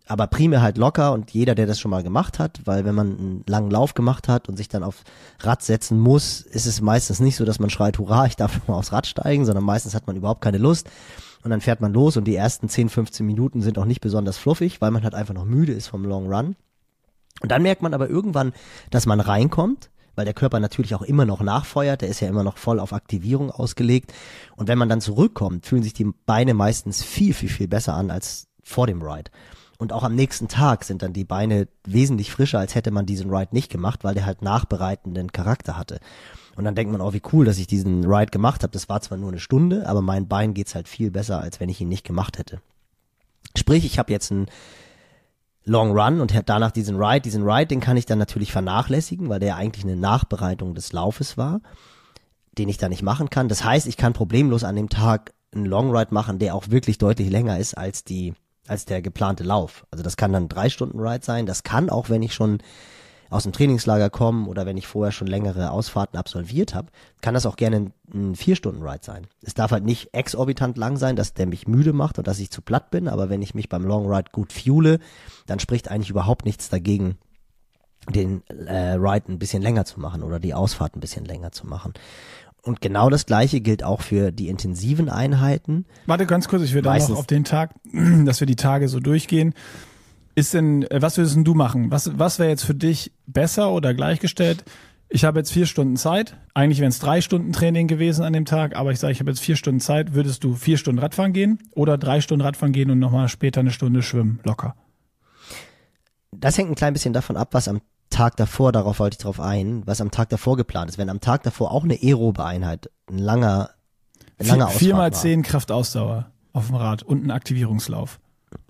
Aber primär halt locker und jeder, der das schon mal gemacht hat, weil wenn man einen langen Lauf gemacht hat und sich dann aufs Rad setzen muss, ist es meistens nicht so, dass man schreit, hurra, ich darf mal aufs Rad steigen, sondern meistens hat man überhaupt keine Lust und dann fährt man los und die ersten 10, 15 Minuten sind auch nicht besonders fluffig, weil man halt einfach noch müde ist vom Long Run. Und dann merkt man aber irgendwann, dass man reinkommt, weil der Körper natürlich auch immer noch nachfeuert, der ist ja immer noch voll auf Aktivierung ausgelegt und wenn man dann zurückkommt, fühlen sich die Beine meistens viel, viel, viel besser an als vor dem Ride. Und auch am nächsten Tag sind dann die Beine wesentlich frischer, als hätte man diesen Ride nicht gemacht, weil der halt nachbereitenden Charakter hatte. Und dann denkt man, oh, wie cool, dass ich diesen Ride gemacht habe. Das war zwar nur eine Stunde, aber meinen Beinen geht's halt viel besser, als wenn ich ihn nicht gemacht hätte. Sprich, ich habe jetzt einen Long Run und danach diesen Ride. Diesen Ride, den kann ich dann natürlich vernachlässigen, weil der eigentlich eine Nachbereitung des Laufes war, den ich da nicht machen kann. Das heißt, ich kann problemlos an dem Tag einen Long Ride machen, der auch wirklich deutlich länger ist als der geplante Lauf. Also das kann dann 3-Stunden-Ride sein. Das kann auch, wenn ich schon aus dem Trainingslager komme oder wenn ich vorher schon längere Ausfahrten absolviert habe, kann das auch gerne ein 4-Stunden-Ride sein. Es darf halt nicht exorbitant lang sein, dass der mich müde macht und dass ich zu platt bin, aber wenn ich mich beim Long Ride gut fuele, dann spricht eigentlich überhaupt nichts dagegen, den Ride ein bisschen länger zu machen oder die Ausfahrt ein bisschen länger zu machen. Und genau das Gleiche gilt auch für die intensiven Einheiten. Warte ganz kurz, ich will da noch auf den Tag, dass wir die Tage so durchgehen. Was würdest denn du machen? Was wäre jetzt für dich besser oder gleichgestellt? Ich habe jetzt 4 Stunden Zeit. Eigentlich wären es 3 Stunden Training gewesen an dem Tag, aber ich sage, ich habe jetzt 4 Stunden Zeit. Würdest du 4 Stunden Radfahren gehen oder 3 Stunden Radfahren gehen und nochmal später eine Stunde schwimmen, locker? Das hängt ein klein bisschen davon ab, was am Tag davor, darauf wollte ich drauf ein, was am Tag davor geplant ist. Wenn am Tag davor auch eine aerobe Einheit, ein langer Ausfahrt 4x10 Kraftausdauer auf dem Rad und ein Aktivierungslauf.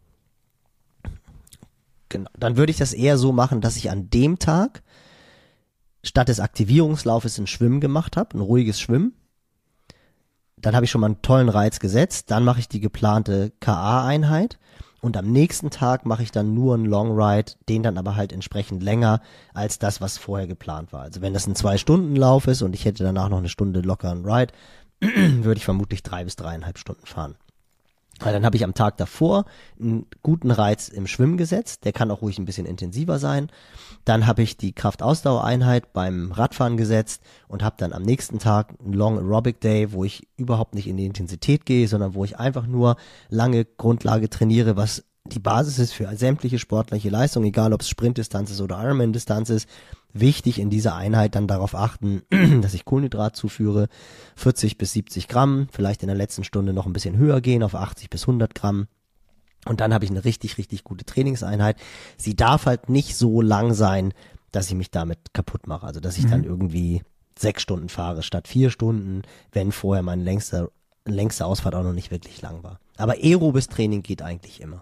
Genau. Dann würde ich das eher so machen, dass ich an dem Tag statt des Aktivierungslaufes ein Schwimmen gemacht habe, ein ruhiges Schwimmen. Dann habe ich schon mal einen tollen Reiz gesetzt. Dann mache ich die geplante KA-Einheit. Und am nächsten Tag mache ich dann nur einen Long Ride, den dann aber halt entsprechend länger als das, was vorher geplant war. Also wenn das ein 2-Stunden-Lauf ist und ich hätte danach noch eine Stunde lockeren Ride, würde ich vermutlich 3 bis 3,5 Stunden fahren. Weil dann habe ich am Tag davor einen guten Reiz im Schwimmen gesetzt, der kann auch ruhig ein bisschen intensiver sein. Dann habe ich die Kraftausdauereinheit beim Radfahren gesetzt und habe dann am nächsten Tag einen Long Aerobic Day, wo ich überhaupt nicht in die Intensität gehe, sondern wo ich einfach nur lange Grundlage trainiere, was die Basis ist für sämtliche sportliche Leistung, egal ob es Sprintdistanz ist oder Ironman-Distanz ist. Wichtig in dieser Einheit dann darauf achten, dass ich Kohlenhydrat zuführe, 40 bis 70 Gramm, vielleicht in der letzten Stunde noch ein bisschen höher gehen auf 80 bis 100 Gramm. Und dann habe ich eine richtig, richtig gute Trainingseinheit. Sie darf halt nicht so lang sein, dass ich mich damit kaputt mache. Also dass ich dann irgendwie 6 Stunden fahre statt 4 Stunden, wenn vorher meine längste Ausfahrt auch noch nicht wirklich lang war. Aber aerobes Training geht eigentlich immer.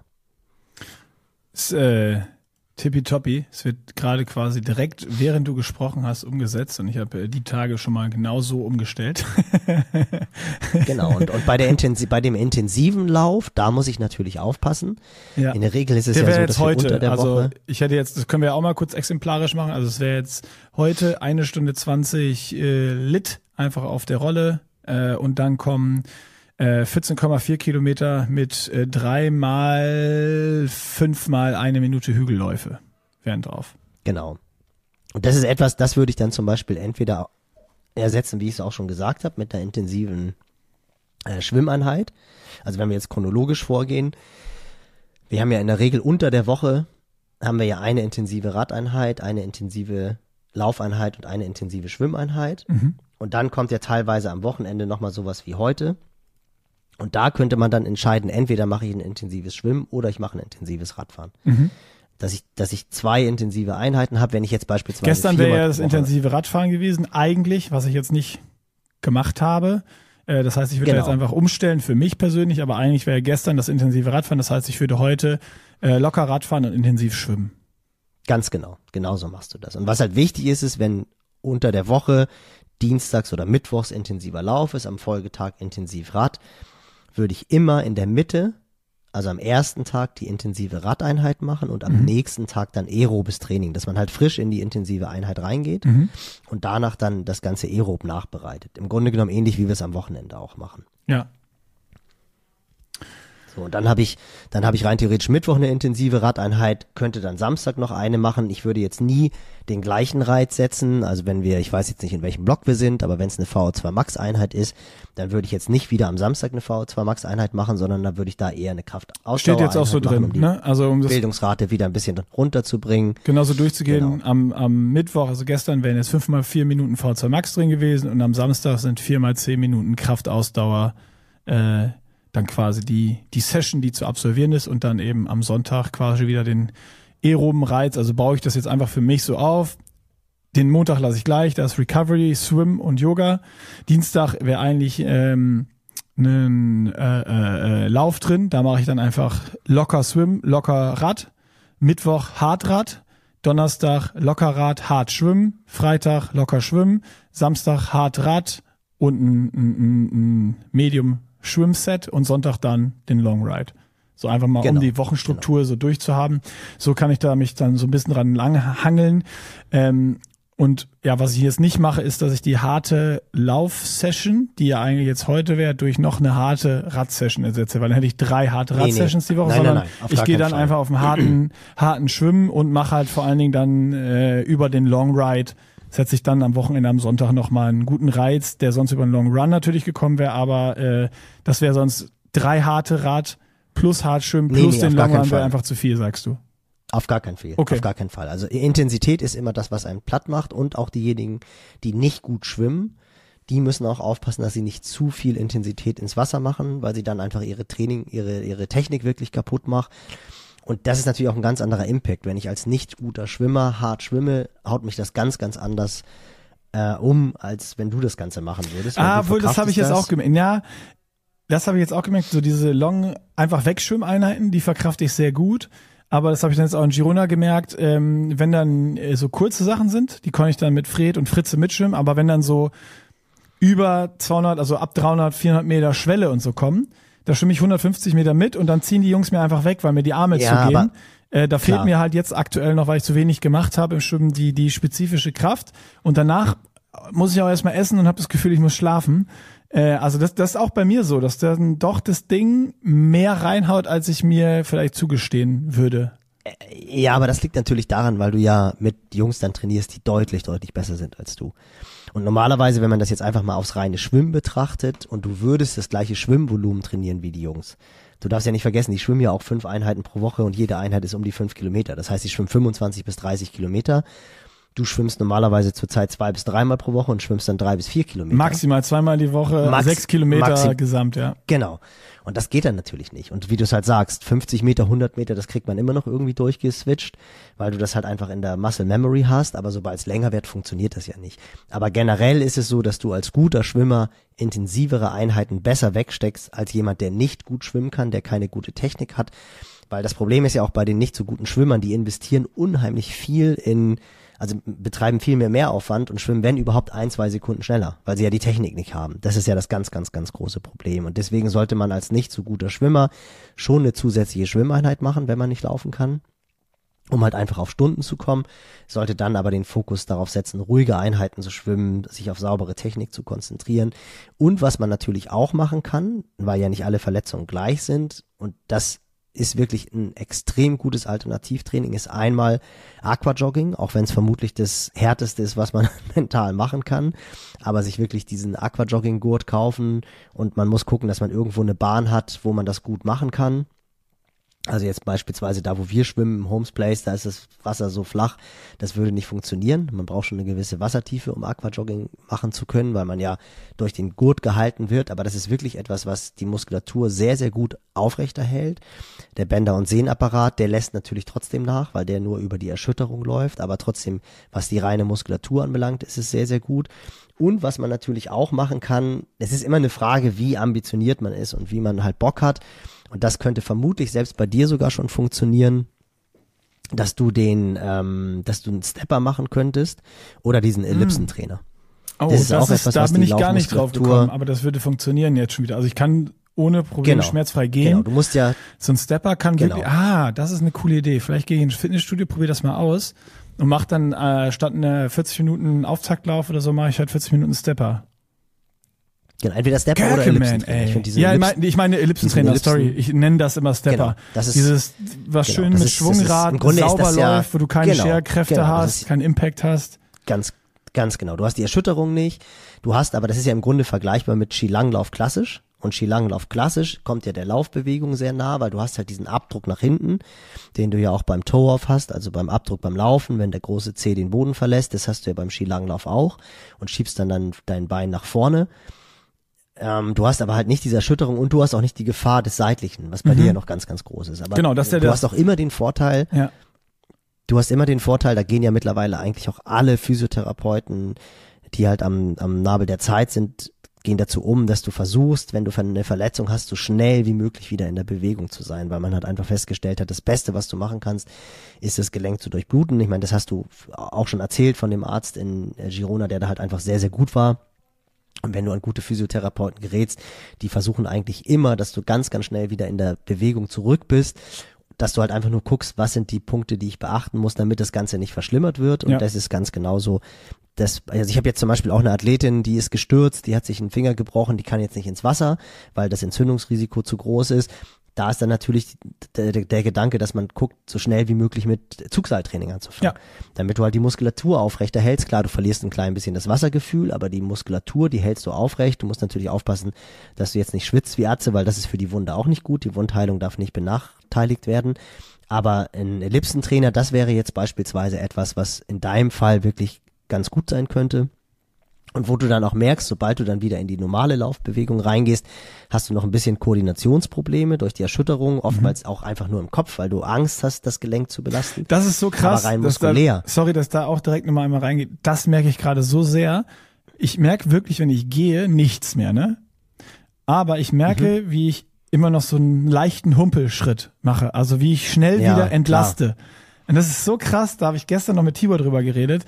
Tippitoppi. Es wird gerade quasi direkt, während du gesprochen hast, umgesetzt und ich habe die Tage schon mal genau so umgestellt. Genau, und bei dem intensiven Lauf, da muss ich natürlich aufpassen. Ja. In der Regel ist es ja so, dass wir unter der Woche... Ich hätte jetzt, das können wir ja auch mal kurz exemplarisch machen, also es wäre jetzt heute 1 Stunde 20 Lit einfach auf der Rolle und dann kommen 14,4 Kilometer mit 3 mal 5 mal 1 Minute Hügelläufe wären drauf. Genau. Und das ist etwas, das würde ich dann zum Beispiel entweder ersetzen, wie ich es auch schon gesagt habe, mit einer intensiven Schwimmeinheit. Also wenn wir jetzt chronologisch vorgehen, wir haben ja in der Regel unter der Woche, haben wir ja eine intensive Radeinheit, eine intensive Laufeinheit und eine intensive Schwimmeinheit. Mhm. Und dann kommt ja teilweise am Wochenende nochmal sowas wie heute. Und da könnte man dann entscheiden, entweder mache ich ein intensives Schwimmen oder ich mache ein intensives Radfahren. Mhm. Dass ich 2 intensive Einheiten habe, wenn ich jetzt beispielsweise gestern wäre ja das intensive Radfahren gewesen, eigentlich, was ich jetzt nicht gemacht habe. Das heißt, ich würde jetzt einfach umstellen für mich persönlich, aber eigentlich wäre gestern das intensive Radfahren. Das heißt, ich würde heute locker Radfahren und intensiv schwimmen. Ganz genau. Genauso machst du das. Und was halt wichtig ist, wenn unter der Woche dienstags oder mittwochs intensiver Lauf ist, am Folgetag intensiv Rad, würde ich immer in der Mitte, also am ersten Tag die intensive Radeinheit machen und am nächsten Tag dann aerobes Training, dass man halt frisch in die intensive Einheit reingeht und danach dann das ganze aerob nachbereitet. Im Grunde genommen ähnlich, wie wir es am Wochenende auch machen. Ja. So, und dann habe ich rein theoretisch Mittwoch eine intensive Radeinheit, könnte dann Samstag noch eine machen. Ich würde jetzt nie den gleichen Reiz setzen. Also ich weiß jetzt nicht, in welchem Block wir sind, aber wenn es eine VO2 Max Einheit ist, dann würde ich jetzt nicht wieder am Samstag eine VO2 Max Einheit machen, sondern dann würde ich da eher eine Kraftausdauer Steht jetzt auch so drin, um die ne? Also um das Bildungsrate wieder ein bisschen runterzubringen. Genauso durchzugehen. Genau. Am Mittwoch, also gestern wären jetzt 5 mal 4 Minuten VO2 Max drin gewesen und am Samstag sind 4 mal 10 Minuten Kraftausdauer, dann quasi die Session, die zu absolvieren ist und dann eben am Sonntag quasi wieder den aeroben Reiz. Also baue ich das jetzt einfach für mich so auf. Den Montag lasse ich gleich, da ist Recovery, Swim und Yoga. Dienstag wäre eigentlich ein Lauf drin, da mache ich dann einfach locker Swim, locker Rad. Mittwoch Hartrad, Donnerstag locker Rad, hart Schwimmen, Freitag locker Schwimmen, Samstag hart Rad und ein Medium Schwimmset und Sonntag dann den Long Ride. So einfach mal, um die Wochenstruktur so durchzuhaben. So kann ich da mich dann so ein bisschen dran langhangeln. Und ja, was ich jetzt nicht mache, ist, dass ich die harte Lauf-Session, die ja eigentlich jetzt heute wäre, durch noch eine harte Rad-Session ersetze, weil dann hätte ich 3 harte Rad-Sessions die Woche, sondern ich gehe dann einfach auf einen harten Schwimmen und mache halt vor allen Dingen dann über den Long Ride, setze ich dann am Wochenende am Sonntag nochmal einen guten Reiz, der sonst über einen Long Run natürlich gekommen wäre, aber das wäre sonst 3 harte Rad plus hart Schwimmen plus den Long Run wäre einfach zu viel, sagst du. Auf gar keinen Fall. Okay. Auf gar keinen Fall. Also Intensität ist immer das, was einen platt macht und auch diejenigen, die nicht gut schwimmen, die müssen auch aufpassen, dass sie nicht zu viel Intensität ins Wasser machen, weil sie dann einfach ihre Technik wirklich kaputt macht. Und das ist natürlich auch ein ganz anderer Impact. Wenn ich als nicht guter Schwimmer hart schwimme, haut mich das ganz, ganz anders als wenn du das Ganze machen würdest. Obwohl, das habe ich jetzt auch gemerkt. Ja, das habe ich jetzt auch gemerkt. So diese einfach Wegschwimmeinheiten, die verkrafte ich sehr gut. Aber das habe ich dann jetzt auch in Girona gemerkt, wenn dann so kurze Sachen sind, die konnte ich dann mit Fred und Fritze mitschwimmen, aber wenn dann so über 200, also ab 300, 400 Meter Schwelle und so kommen, da schwimme ich 150 Meter mit und dann ziehen die Jungs mir einfach weg, weil mir die Arme zugehen. Da fehlt mir halt jetzt aktuell noch, weil ich zu wenig gemacht habe im Schwimmen, die spezifische Kraft. Und danach muss ich auch erstmal essen und habe das Gefühl, ich muss schlafen. Also das ist auch bei mir so, dass dann doch das Ding mehr reinhaut, als ich mir vielleicht zugestehen würde. Ja, aber das liegt natürlich daran, weil du ja mit Jungs dann trainierst, die deutlich, deutlich besser sind als du. Und normalerweise, wenn man das jetzt einfach mal aufs reine Schwimmen betrachtet und du würdest das gleiche Schwimmvolumen trainieren wie die Jungs. Du darfst ja nicht vergessen, die schwimmen ja auch 5 Einheiten pro Woche und jede Einheit ist um die 5 Kilometer. Das heißt, die schwimmen 25 bis 30 Kilometer. Du schwimmst normalerweise zurzeit 2 bis 3 Mal pro Woche und schwimmst dann 3 bis 4 Kilometer. Maximal 2-mal die Woche, 6 Kilometer gesamt, ja. Genau. Und das geht dann natürlich nicht. Und wie du es halt sagst, 50 Meter, 100 Meter, das kriegt man immer noch irgendwie durchgeswitcht, weil du das halt einfach in der Muscle Memory hast. Aber sobald es länger wird, funktioniert das ja nicht. Aber generell ist es so, dass du als guter Schwimmer intensivere Einheiten besser wegsteckst als jemand, der nicht gut schwimmen kann, der keine gute Technik hat. Weil das Problem ist ja auch bei den nicht so guten Schwimmern, die investieren unheimlich viel also betreiben viel mehr Mehraufwand und schwimmen, wenn überhaupt, 1-2 Sekunden schneller, weil sie ja die Technik nicht haben. Das ist ja das ganz, ganz, ganz große Problem. Und deswegen sollte man als nicht so guter Schwimmer schon eine zusätzliche Schwimmeinheit machen, wenn man nicht laufen kann, um halt einfach auf Stunden zu kommen, sollte dann aber den Fokus darauf setzen, ruhige Einheiten zu schwimmen, sich auf saubere Technik zu konzentrieren. Und was man natürlich auch machen kann, weil ja nicht alle Verletzungen gleich sind, und das ist wirklich ein extrem gutes Alternativtraining, ist einmal Aquajogging, auch wenn es vermutlich das Härteste ist, was man mental machen kann, aber sich wirklich diesen Aquajogging-Gurt kaufen und man muss gucken, dass man irgendwo eine Bahn hat, wo man das gut machen kann. Also jetzt beispielsweise da, wo wir schwimmen, im Holmes Place, da ist das Wasser so flach, das würde nicht funktionieren. Man braucht schon eine gewisse Wassertiefe, um Aquajogging machen zu können, weil man ja durch den Gurt gehalten wird. Aber das ist wirklich etwas, was die Muskulatur sehr, sehr gut aufrechterhält. Der Bänder- und Sehnapparat, der lässt natürlich trotzdem nach, weil der nur über die Erschütterung läuft. Aber trotzdem, was die reine Muskulatur anbelangt, ist es sehr, sehr gut. Und was man natürlich auch machen kann, es ist immer eine Frage, wie ambitioniert man ist und wie man halt Bock hat. Und das könnte vermutlich selbst bei dir sogar schon funktionieren, dass du einen Stepper machen könntest oder diesen Ellipsentrainer. Oh, das ist auch etwas, da bin ich gar nicht drauf gekommen, aber das würde funktionieren jetzt schon wieder. Also ich kann ohne Probleme schmerzfrei gehen. Genau, du musst ja. So ein Stepper kann wirklich, das ist eine coole Idee. Vielleicht gehe ich ins Fitnessstudio, probiere das mal aus und mache dann statt einer 40 Minuten Auftaktlauf oder so, mache ich halt 40 Minuten Stepper. Genau, entweder Stepper oder Ellipsentrainer. Ich meine Ellipsentrainer, sorry. Ich nenne das immer Stepper. Genau, das ist, dieses, was schön mit Schwungrad sauber läuft, wo du keine Scherkräfte hast, keinen Impact hast. Ganz genau. Du hast die Erschütterung nicht. Du hast, aber das ist ja im Grunde vergleichbar mit Skilanglauf klassisch. Und Skilanglauf klassisch kommt ja der Laufbewegung sehr nah, weil du hast halt diesen Abdruck nach hinten, den du ja auch beim Toe-Off hast, also beim Abdruck beim Laufen, wenn der große Zeh den Boden verlässt. Das hast du ja beim Skilanglauf auch und schiebst dann dein Bein nach vorne. Du hast aber halt nicht diese Erschütterung und du hast auch nicht die Gefahr des Seitlichen, was bei dir ja noch ganz, ganz groß ist. Aber genau, das ist ja du hast auch immer den Vorteil, da gehen ja mittlerweile eigentlich auch alle Physiotherapeuten, die halt am Nabel der Zeit sind, gehen dazu dass du versuchst, wenn du eine Verletzung hast, so schnell wie möglich wieder in der Bewegung zu sein, weil man halt einfach festgestellt hat, das Beste, was du machen kannst, ist das Gelenk zu durchbluten. Ich meine, das hast du auch schon erzählt von dem Arzt in Girona, der da halt einfach sehr, sehr gut war. Und wenn du an gute Physiotherapeuten gerätst, die versuchen eigentlich immer, dass du ganz, ganz schnell wieder in der Bewegung zurück bist, dass du halt einfach nur guckst, was sind die Punkte, die ich beachten muss, damit das Ganze nicht verschlimmert wird. Und das ist ganz genauso. Also ich habe jetzt zum Beispiel auch eine Athletin, die ist gestürzt, die hat sich einen Finger gebrochen, die kann jetzt nicht ins Wasser, weil das Entzündungsrisiko zu groß ist. Da ist dann natürlich der Gedanke, dass man guckt, so schnell wie möglich mit Zugseiltraining anzufangen. Ja. Damit du halt die Muskulatur aufrecht erhältst. Klar, du verlierst ein klein bisschen das Wassergefühl, aber die Muskulatur, die hältst du aufrecht. Du musst natürlich aufpassen, dass du jetzt nicht schwitzt wie Atze, weil das ist für die Wunde auch nicht gut. Die Wundheilung darf nicht benachteiligt werden. Aber ein Ellipsentrainer, das wäre jetzt beispielsweise etwas, was in deinem Fall wirklich ganz gut sein könnte. Und wo du dann auch merkst, sobald du dann wieder in die normale Laufbewegung reingehst, hast du noch ein bisschen Koordinationsprobleme durch die Erschütterung, oftmals auch einfach nur im Kopf, weil du Angst hast, das Gelenk zu belasten. Das ist so krass. Aber rein muskulär. Dass da auch direkt nochmal einmal reingeht. Das merke ich gerade so sehr. Ich merke wirklich, wenn ich gehe, nichts mehr, ne? Aber ich merke, wie ich immer noch so einen leichten Humpelschritt mache. Also wie ich schnell wieder entlaste. Klar. Und das ist so krass, da habe ich gestern noch mit Tibor drüber geredet.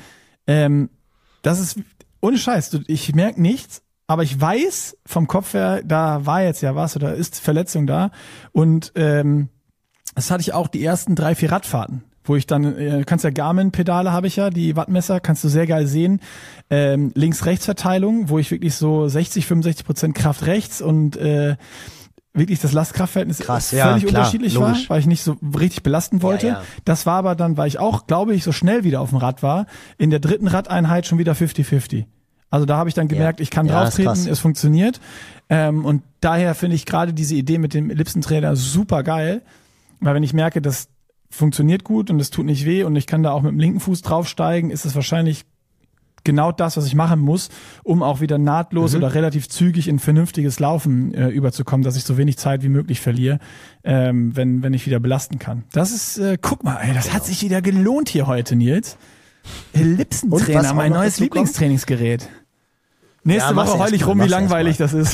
Das ist ohne Scheiß, ich merke nichts, aber ich weiß vom Kopf her, da war jetzt ja was oder ist Verletzung da. Und das hatte ich auch die ersten 3-4 Radfahrten, wo ich dann, kannst ja Garmin-Pedale habe ich ja, die Wattmesser, kannst du sehr geil sehen. Links-Rechts-Verteilung, wo ich wirklich so 60-65% Kraft rechts und wirklich das Last-Kraft-Verhältnis völlig unterschiedlich logisch war, weil ich nicht so richtig belasten wollte. Ja. Das war aber dann, weil ich auch, glaube ich, so schnell wieder auf dem Rad war, in der dritten Radeinheit schon wieder 50-50. Also da habe ich dann gemerkt, ich kann drauftreten, es funktioniert. Und daher finde ich gerade diese Idee mit dem Ellipsentrainer super geil, weil wenn ich merke, das funktioniert gut und es tut nicht weh und ich kann da auch mit dem linken Fuß draufsteigen, ist es wahrscheinlich genau das, was ich machen muss, um auch wieder nahtlos oder relativ zügig in vernünftiges Laufen überzukommen, dass ich so wenig Zeit wie möglich verliere, wenn ich wieder belasten kann. Das ist, guck mal, ey, das hat sich wieder gelohnt hier heute, Nils. Ellipsentrainer, mein neues Lieblingstrainingsgerät. Nächste Woche heul ich rum, wie langweilig das ist.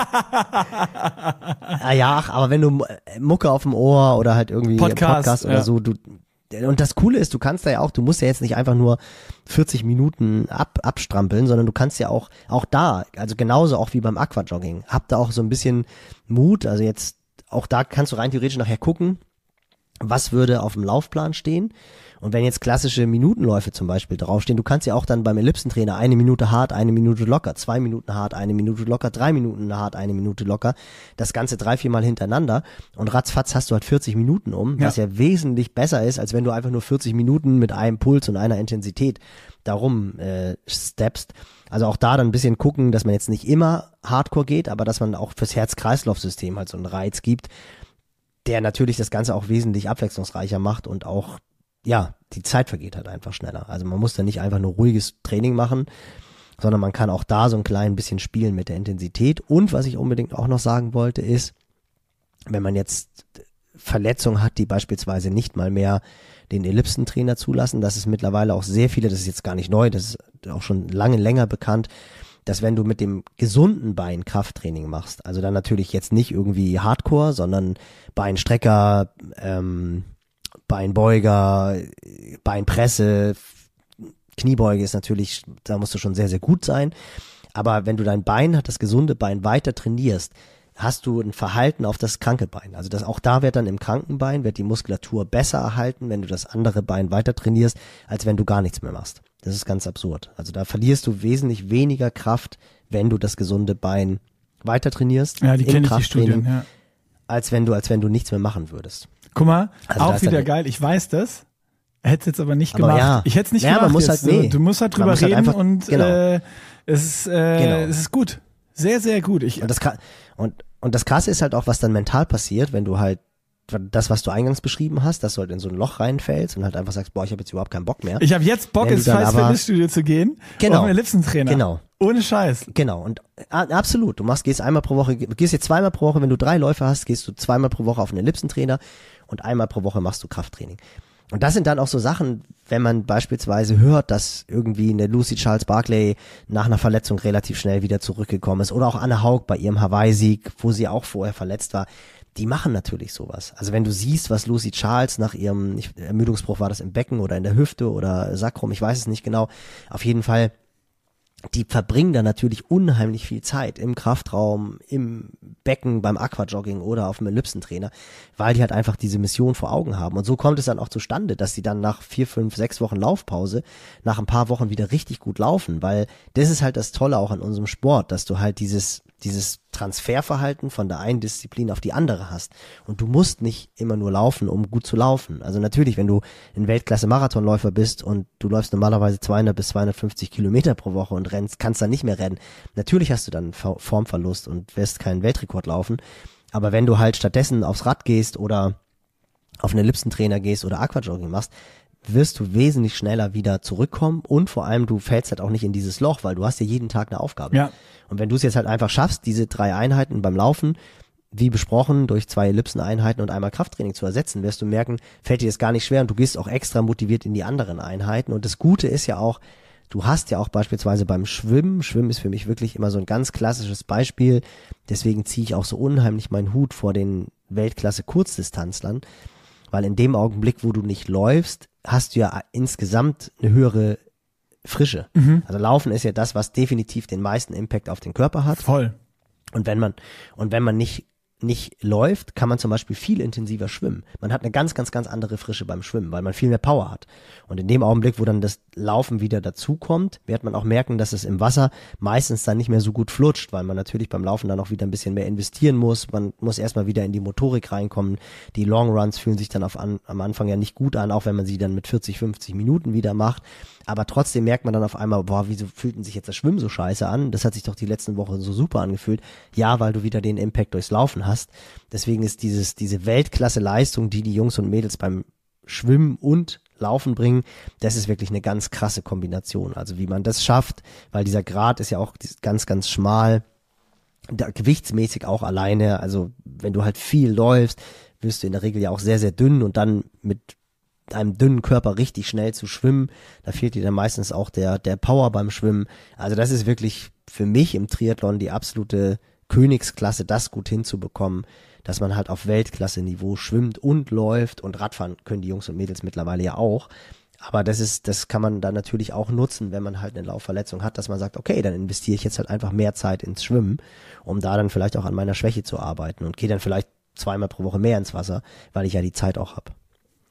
Aber wenn du Mucke auf dem Ohr oder halt irgendwie Podcast oder so, und das Coole ist, du kannst da ja auch, du musst ja jetzt nicht einfach nur 40 Minuten abstrampeln, sondern du kannst ja auch da, also genauso auch wie beim Aquajogging, hab da auch so ein bisschen Mut, also jetzt, auch da kannst du rein theoretisch nachher gucken, was würde auf dem Laufplan stehen. Und wenn jetzt klassische Minutenläufe zum Beispiel draufstehen, du kannst ja auch dann beim Ellipsentrainer 1 Minute hart, 1 Minute locker, 2 Minuten hart, 1 Minute locker, 3 Minuten hart, 1 Minute locker, das Ganze 3-4 Mal hintereinander und ratzfatz hast du halt 40 Minuten was ja wesentlich besser ist, als wenn du einfach nur 40 Minuten mit einem Puls und einer Intensität darum steppst. Also auch da dann ein bisschen gucken, dass man jetzt nicht immer Hardcore geht, aber dass man auch fürs Herz-Kreislauf-System halt so einen Reiz gibt, der natürlich das Ganze auch wesentlich abwechslungsreicher macht und auch die Zeit vergeht halt einfach schneller. Also man muss da nicht einfach nur ruhiges Training machen, sondern man kann auch da so ein klein bisschen spielen mit der Intensität. Und was ich unbedingt auch noch sagen wollte ist, wenn man jetzt Verletzungen hat, die beispielsweise nicht mal mehr den Ellipsentrainer zulassen, das ist mittlerweile auch sehr viele, das ist jetzt gar nicht neu, das ist auch schon länger bekannt, dass wenn du mit dem gesunden Bein Krafttraining machst, also dann natürlich jetzt nicht irgendwie Hardcore, sondern Beinstrecker, Beinbeuger, Beinpresse, Kniebeuge ist natürlich, da musst du schon sehr, sehr gut sein. Aber wenn du dein Bein, das gesunde Bein weiter trainierst, hast du ein Verhalten auf das kranke Bein. Also auch da wird dann im kranken Bein, wird die Muskulatur besser erhalten, wenn du das andere Bein weiter trainierst, als wenn du gar nichts mehr machst. Das ist ganz absurd. Also da verlierst du wesentlich weniger Kraft, wenn du das gesunde Bein weiter trainierst. Ja, die kenne ich, die Studien, ja. Als wenn du nichts mehr machen würdest. Guck mal, also auch wieder geil, ich weiß das. Hätte es jetzt aber nicht gemacht. Ja. Ich hätte es nicht gemacht. Man muss jetzt. Halt, du musst halt drüber reden halt einfach, und genau. Es ist gut. Sehr, sehr gut. Und das Krasse ist halt auch, was dann mental passiert, wenn du halt das, was du eingangs beschrieben hast, dass du halt in so ein Loch reinfällst und halt einfach sagst, boah, ich habe jetzt überhaupt keinen Bock mehr. Ich habe jetzt Bock, ins scheiß Fitnessstudio zu gehen, genau, auf einen Ellipsentrainer. Genau. Ohne Scheiß. Genau. Und absolut. Du gehst einmal pro Woche, gehst jetzt zweimal pro Woche, wenn du 3 Läufe hast, gehst du zweimal pro Woche auf einen Ellipsentrainer und einmal pro Woche machst du Krafttraining. Und das sind dann auch so Sachen, wenn man beispielsweise hört, dass irgendwie eine Lucy Charles Barclay nach einer Verletzung relativ schnell wieder zurückgekommen ist oder auch Anne Haug bei ihrem Hawaii-Sieg, wo sie auch vorher verletzt war. Die machen natürlich sowas. Also wenn du siehst, was Lucy Charles nach ihrem Ermüdungsbruch, war das im Becken oder in der Hüfte oder Sacrum, ich weiß es nicht genau, auf jeden Fall, die verbringen da natürlich unheimlich viel Zeit im Kraftraum, im Becken, beim Aquajogging oder auf dem Ellipsentrainer, weil die halt einfach diese Mission vor Augen haben. Und so kommt es dann auch zustande, dass die dann nach 4, 5, 6 Wochen Laufpause nach ein paar Wochen wieder richtig gut laufen, weil das ist halt das Tolle auch an unserem Sport, dass du halt dieses Transferverhalten von der einen Disziplin auf die andere hast. Und du musst nicht immer nur laufen, um gut zu laufen. Also natürlich, wenn du ein Weltklasse-Marathonläufer bist und du läufst normalerweise 200 bis 250 Kilometer pro Woche und kannst dann nicht mehr rennen, natürlich hast du dann Formverlust und wirst keinen Weltrekord laufen. Aber wenn du halt stattdessen aufs Rad gehst oder auf einen Ellipsentrainer gehst oder Aquajogging machst, wirst du wesentlich schneller wieder zurückkommen und vor allem du fällst halt auch nicht in dieses Loch, weil du hast ja jeden Tag eine Aufgabe. Ja. Und wenn du es jetzt halt einfach schaffst, diese 3 Einheiten beim Laufen, wie besprochen, durch 2 Ellipseneinheiten und einmal Krafttraining zu ersetzen, wirst du merken, fällt dir das gar nicht schwer und du gehst auch extra motiviert in die anderen Einheiten. Und das Gute ist ja auch, du hast ja auch beispielsweise beim Schwimmen ist für mich wirklich immer so ein ganz klassisches Beispiel, deswegen ziehe ich auch so unheimlich meinen Hut vor den Weltklasse-Kurzdistanzlern, weil in dem Augenblick, wo du nicht läufst, hast du ja insgesamt eine höhere Frische. Mhm. Also Laufen ist ja das, was definitiv den meisten Impact auf den Körper hat. Voll. Und wenn man nicht läuft, kann man zum Beispiel viel intensiver schwimmen. Man hat eine ganz, ganz, ganz andere Frische beim Schwimmen, weil man viel mehr Power hat. Und in dem Augenblick, wo dann das Laufen wieder dazukommt, wird man auch merken, dass es im Wasser meistens dann nicht mehr so gut flutscht, weil man natürlich beim Laufen dann auch wieder ein bisschen mehr investieren muss. Man muss erstmal wieder in die Motorik reinkommen. Die Long Runs fühlen sich dann am Anfang ja nicht gut an, auch wenn man sie dann mit 40, 50 Minuten wieder macht. Aber trotzdem merkt man dann auf einmal, boah, wieso fühlt sich jetzt das Schwimmen so scheiße an? Das hat sich doch die letzten Wochen so super angefühlt. Ja, weil du wieder den Impact durchs Laufen hast. Deswegen ist diese Weltklasse-Leistung, die Jungs und Mädels beim Schwimmen und Laufen bringen, das ist wirklich eine ganz krasse Kombination. Also wie man das schafft, weil dieser Grat ist ja auch ganz, ganz schmal, gewichtsmäßig auch alleine. Also wenn du halt viel läufst, wirst du in der Regel ja auch sehr, sehr dünn und dann mit einem dünnen Körper richtig schnell zu schwimmen, da fehlt dir dann meistens auch der Power beim Schwimmen. Also das ist wirklich für mich im Triathlon die absolute Königsklasse, das gut hinzubekommen, dass man halt auf Weltklasse-Niveau schwimmt und läuft, und Radfahren können die Jungs und Mädels mittlerweile ja auch. Aber das kann man dann natürlich auch nutzen, wenn man halt eine Laufverletzung hat, dass man sagt, okay, dann investiere ich jetzt halt einfach mehr Zeit ins Schwimmen, um da dann vielleicht auch an meiner Schwäche zu arbeiten und gehe dann vielleicht 2-mal pro Woche mehr ins Wasser, weil ich ja die Zeit auch habe.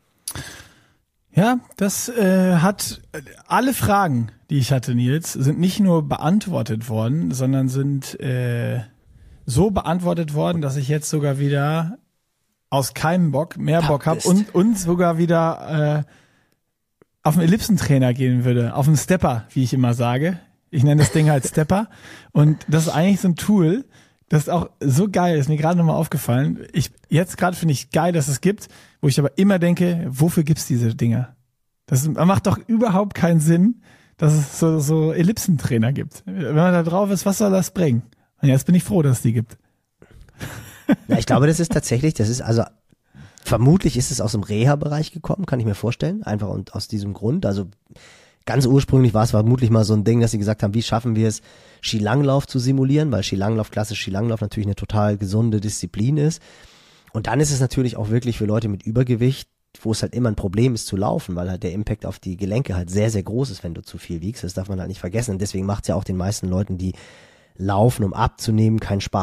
Ja, das hat alle Fragen, die ich hatte, Nils, sind nicht nur beantwortet worden, sondern sind so beantwortet worden, dass ich jetzt sogar wieder aus keinem Bock mehr Bock habe und sogar wieder auf einen Ellipsentrainer gehen würde, auf einen Stepper, wie ich immer sage. Ich nenne das Ding halt Stepper. Und das ist eigentlich so ein Tool, das ist auch so geil, ist mir gerade nochmal aufgefallen. Jetzt gerade finde ich geil, dass es gibt, wo ich aber immer denke, wofür gibt's diese Dinger? Das macht doch überhaupt keinen Sinn, dass es so Ellipsentrainer gibt. Wenn man da drauf ist, was soll das bringen? Und jetzt bin ich froh, dass es die gibt. Ja, ich glaube, also vermutlich ist es aus dem Reha-Bereich gekommen, kann ich mir vorstellen, einfach und aus diesem Grund. Also ganz ursprünglich war es vermutlich mal so ein Ding, dass sie gesagt haben, wie schaffen wir es, Skilanglauf zu simulieren, weil klassisch Skilanglauf natürlich eine total gesunde Disziplin ist. Und dann ist es natürlich auch wirklich für Leute mit Übergewicht, wo es halt immer ein Problem ist zu laufen, weil halt der Impact auf die Gelenke halt sehr, sehr groß ist, wenn du zu viel wiegst. Das darf man halt nicht vergessen. Und deswegen macht es ja auch den meisten Leuten, die laufen, um abzunehmen, keinen Spaß.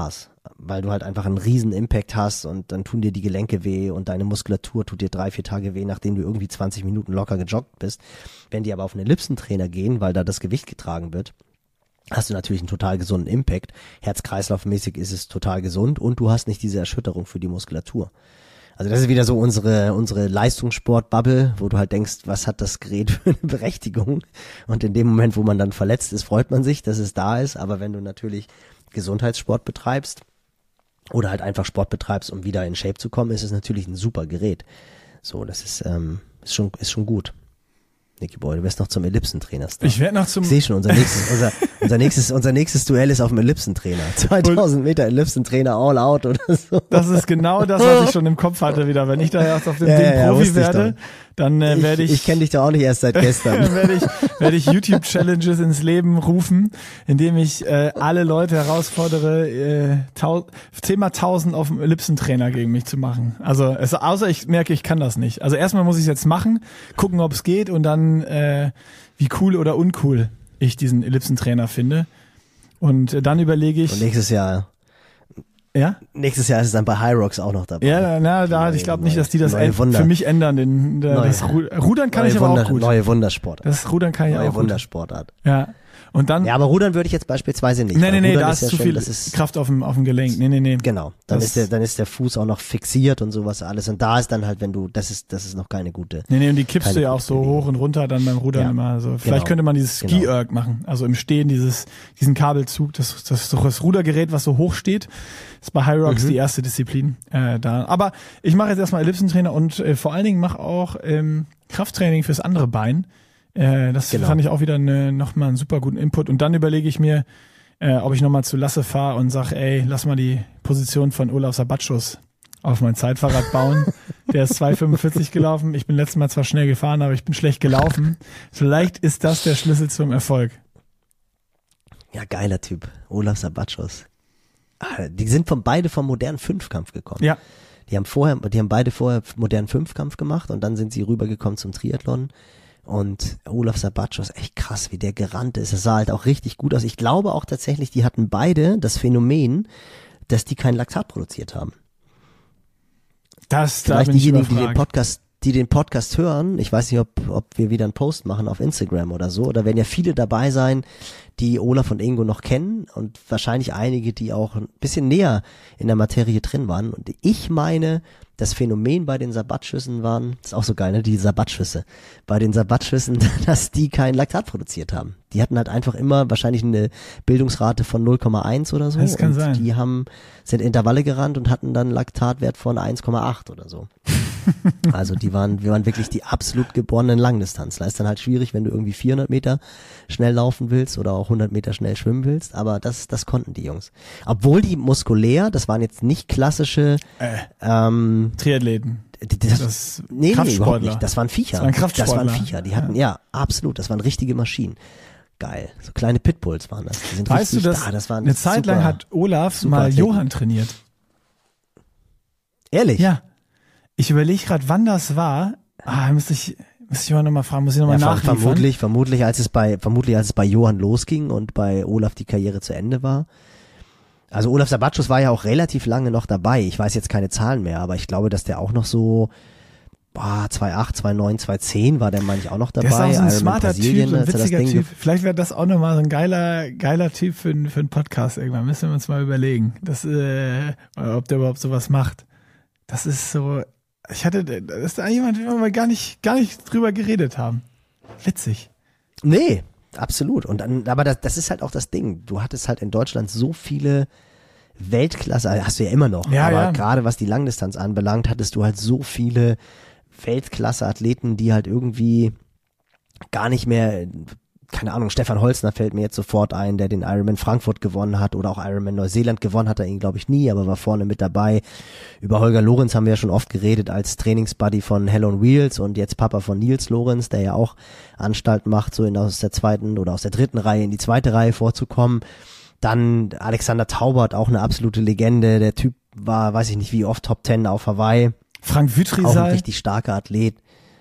weil du halt einfach einen riesen Impact hast und dann tun dir die Gelenke weh und deine Muskulatur tut dir 3-4 Tage weh, nachdem du irgendwie 20 Minuten locker gejoggt bist. Wenn die aber auf einen Ellipsentrainer gehen, weil da das Gewicht getragen wird, hast du natürlich einen total gesunden Impact. Herz-Kreislauf-mäßig ist es total gesund und du hast nicht diese Erschütterung für die Muskulatur. Also das ist wieder so unsere Leistungssport-Bubble, wo du halt denkst, was hat das Gerät für eine Berechtigung? Und in dem Moment, wo man dann verletzt ist, freut man sich, dass es da ist. Aber wenn du natürlich Gesundheitssport betreibst oder halt einfach Sport betreibst, um wieder in Shape zu kommen, ist es natürlich ein super Gerät. So, das ist schon gut. Nicky Boy, du wirst noch zum Ellipsentrainer. Ich werde noch Ich sehe schon, unser nächstes Duell ist auf dem Ellipsentrainer. 2000 Meter Ellipsentrainer all out oder so. Das ist genau das, was ich schon im Kopf hatte wieder. Wenn ich da erst auf dem Ding Profi werde, dann werde ich... Ich kenne dich doch auch nicht erst seit gestern. Dann werde ich YouTube-Challenges ins Leben rufen, indem ich alle Leute herausfordere, 10.000 auf dem Ellipsentrainer gegen mich zu machen. Also außer ich merke, ich kann das nicht. Also erstmal muss ich es jetzt machen, gucken, ob es geht und dann wie cool oder uncool ich diesen Ellipsentrainer finde. Und dann überlege ich... Und nächstes Jahr ist es dann bei High Rocks auch noch dabei. Ja, ich glaube nicht, dass die das für mich ändern. Das Rudern kann ich aber auch gut. Neue Wundersportart. Das Rudern kann ich auch gut. Neue Wundersportart. Ja. Und dann, ja, aber Rudern würde ich jetzt beispielsweise nicht. Nee, da ist zu viel Kraft auf dem Gelenk. Nee. Genau. Dann ist der Fuß auch noch fixiert und sowas alles. Und da ist dann halt, das ist noch keine gute. Nee, und die kippst du ja auch so hoch und runter dann beim Rudern immer. So. Vielleicht könnte man dieses Ski-Erg machen. Also im Stehen diesen Kabelzug, das ist doch das Rudergerät, was so hoch steht. Das ist bei High Rocks die erste Disziplin da. Aber ich mache jetzt erstmal Ellipsentrainer und vor allen Dingen mache auch Krafttraining fürs andere Bein. Das fand ich auch wieder nochmal einen super guten Input. Und dann überlege ich mir, ob ich nochmal zu Lasse fahre und sage, ey, lass mal die Position von Olaf Sabatschus auf mein Zeitfahrrad bauen. Der ist 2,45 gelaufen. Ich bin letztes Mal zwar schnell gefahren, aber ich bin schlecht gelaufen. Vielleicht ist das der Schlüssel zum Erfolg. Ja, geiler Typ. Olaf Sabatschus. Die sind beide vom modernen Fünfkampf gekommen. Ja. Die haben beide vorher modernen Fünfkampf gemacht und dann sind sie rübergekommen zum Triathlon. Und Olaf Sabatschus, echt krass, wie der gerannt ist. Das sah halt auch richtig gut aus. Ich glaube auch tatsächlich, die hatten beide das Phänomen, dass die kein Laktat produziert haben. Vielleicht diejenigen, die den Podcast hören, ich weiß nicht, ob wir wieder einen Post machen auf Instagram oder so, da werden ja viele dabei sein, die Olaf und Ingo noch kennen und wahrscheinlich einige, die auch ein bisschen näher in der Materie drin waren. Und ich meine, das Phänomen bei den Sabatschüssen waren, das ist auch so geil, ne, die Sabatschüsse, bei den Sabatschüssen, dass die kein Laktat produziert haben. Die hatten halt einfach immer wahrscheinlich eine Bildungsrate von 0,1 oder so. Das kann und sein. Die sind Intervalle gerannt und hatten dann einen Laktatwert von 1,8 oder so. Also wir waren wirklich die absolut geborenen Langdistanzler. Ist dann halt schwierig, wenn du irgendwie 400 Meter schnell laufen willst oder auch 100 Meter schnell schwimmen willst, aber das konnten die Jungs. Obwohl die muskulär, das waren jetzt nicht klassische Triathleten. Nee, überhaupt nicht. Das waren Viecher. Das waren Viecher. Die hatten, ja, absolut, das waren richtige Maschinen. Geil. So kleine Pitbulls waren das. Die sind weißt du, das waren eine Zeit lang hat Olaf mal Johann trainiert. Ehrlich? Ja. Ich überlege gerade, wann das war. Müsste ich mal nochmal fragen, muss ich nochmal nachliefern. Vermutlich, als es bei Johann losging und bei Olaf die Karriere zu Ende war. Also Olaf Sabatschus war ja auch relativ lange noch dabei. Ich weiß jetzt keine Zahlen mehr, aber ich glaube, dass der auch noch so 2008, 2009, 2010 war der manchmal auch noch dabei. Der ist auch so ein smarter Typ, so ein als witziger Typ. Vielleicht wäre das auch nochmal so ein geiler Typ für einen Podcast irgendwann. Müssen wir uns mal überlegen, ob der überhaupt sowas macht. Das ist so... das ist da jemand, den wir mal gar nicht drüber geredet haben. Witzig. Nee, absolut. Aber das ist halt auch das Ding. Du hattest halt in Deutschland so viele Weltklasse, also hast du ja immer noch, aber gerade was die Langdistanz anbelangt, hattest du halt so viele Weltklasse-Athleten, die halt irgendwie gar nicht mehr, keine Ahnung, Stefan Holzner fällt mir jetzt sofort ein, der den Ironman Frankfurt gewonnen hat oder auch Ironman Neuseeland gewonnen hat er ihn, glaube ich, nie, aber war vorne mit dabei. Über Holger Lorenz haben wir ja schon oft geredet als Trainingsbuddy von Hell on Wheels und jetzt Papa von Nils Lorenz, der ja auch Anstalten macht, so aus der zweiten oder aus der dritten Reihe in die zweite Reihe vorzukommen. Dann Alexander Taubert, auch eine absolute Legende. Der Typ war, weiß ich nicht wie oft, Top 10 auf Hawaii. Frank Wütrisal. Auch ein richtig starker Athlet.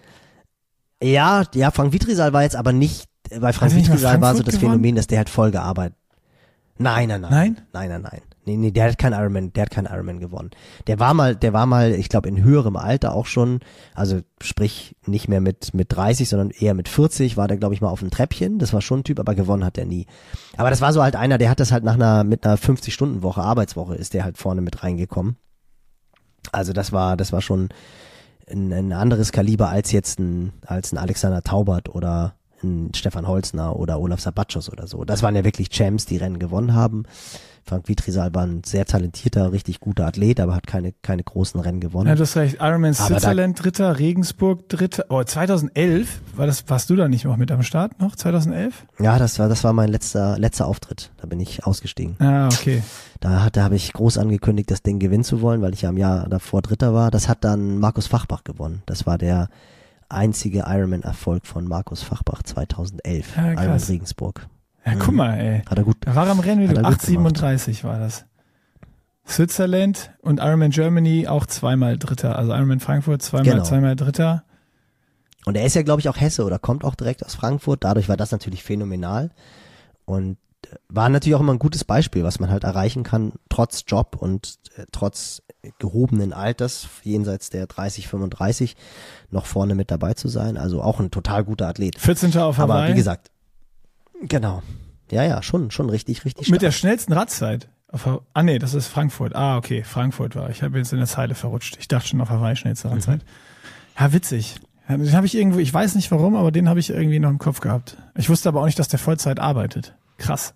Ja, Frank Wütrisal war jetzt aber nicht, bei Frank Wütrisal war so das Phänomen, dass der halt voll gearbeitet. Nein. Nee, der hat keinen Ironman gewonnen. Der war mal, ich glaube, in höherem Alter auch schon, also sprich nicht mehr mit 30, sondern eher mit 40, war der, glaube ich, mal auf dem Treppchen. Das war schon ein Typ, aber gewonnen hat er nie. Aber das war so halt einer, der hat das halt mit einer 50-Stunden-Woche, Arbeitswoche, ist der halt vorne mit reingekommen. Also das war schon ein anderes Kaliber als ein Alexander Taubert oder ein Stefan Holzner oder Olaf Sabatschos oder so. Das waren ja wirklich Champs, die Rennen gewonnen haben. Frank Witrisal war ein sehr talentierter, richtig guter Athlet, aber hat keine großen Rennen gewonnen. Ja, du hast recht. Ironman Switzerland Dritter, Regensburg Dritter. Oh, 2011 warst du da nicht noch mit am Start noch? 2011? Ja, das war mein letzter Auftritt. Da bin ich ausgestiegen. Ah, okay. Da habe ich groß angekündigt, das Ding gewinnen zu wollen, weil ich ja im Jahr davor Dritter war. Das hat dann Markus Fachbach gewonnen. Das war der einzige Ironman-Erfolg von Markus Fachbach 2011. Ja, Ironman Regensburg. Ja, guck mal, ey. Hat er gut. Da war am Rennen wie 8,37 war das. Switzerland und Ironman Germany auch zweimal Dritter. Also Ironman Frankfurt zweimal Dritter. Und er ist ja, glaube ich, auch Hesse oder kommt auch direkt aus Frankfurt. Dadurch war das natürlich phänomenal. Und war natürlich auch immer ein gutes Beispiel, was man halt erreichen kann, trotz Job und trotz gehobenen Alters, jenseits der 30, 35, noch vorne mit dabei zu sein. Also auch ein total guter Athlet. 14. auf Hawaii. Aber wie gesagt, genau. Ja, schon richtig stark. Mit der schnellsten Radzeit. Nee, das ist Frankfurt. Ah, okay, Frankfurt war. Ich habe jetzt in der Zeile verrutscht. Ich dachte schon auf Hawaii schnellste Radzeit. Ja, witzig. Den habe ich irgendwo, ich weiß nicht warum, aber den habe ich irgendwie noch im Kopf gehabt. Ich wusste aber auch nicht, dass der Vollzeit arbeitet. Krass.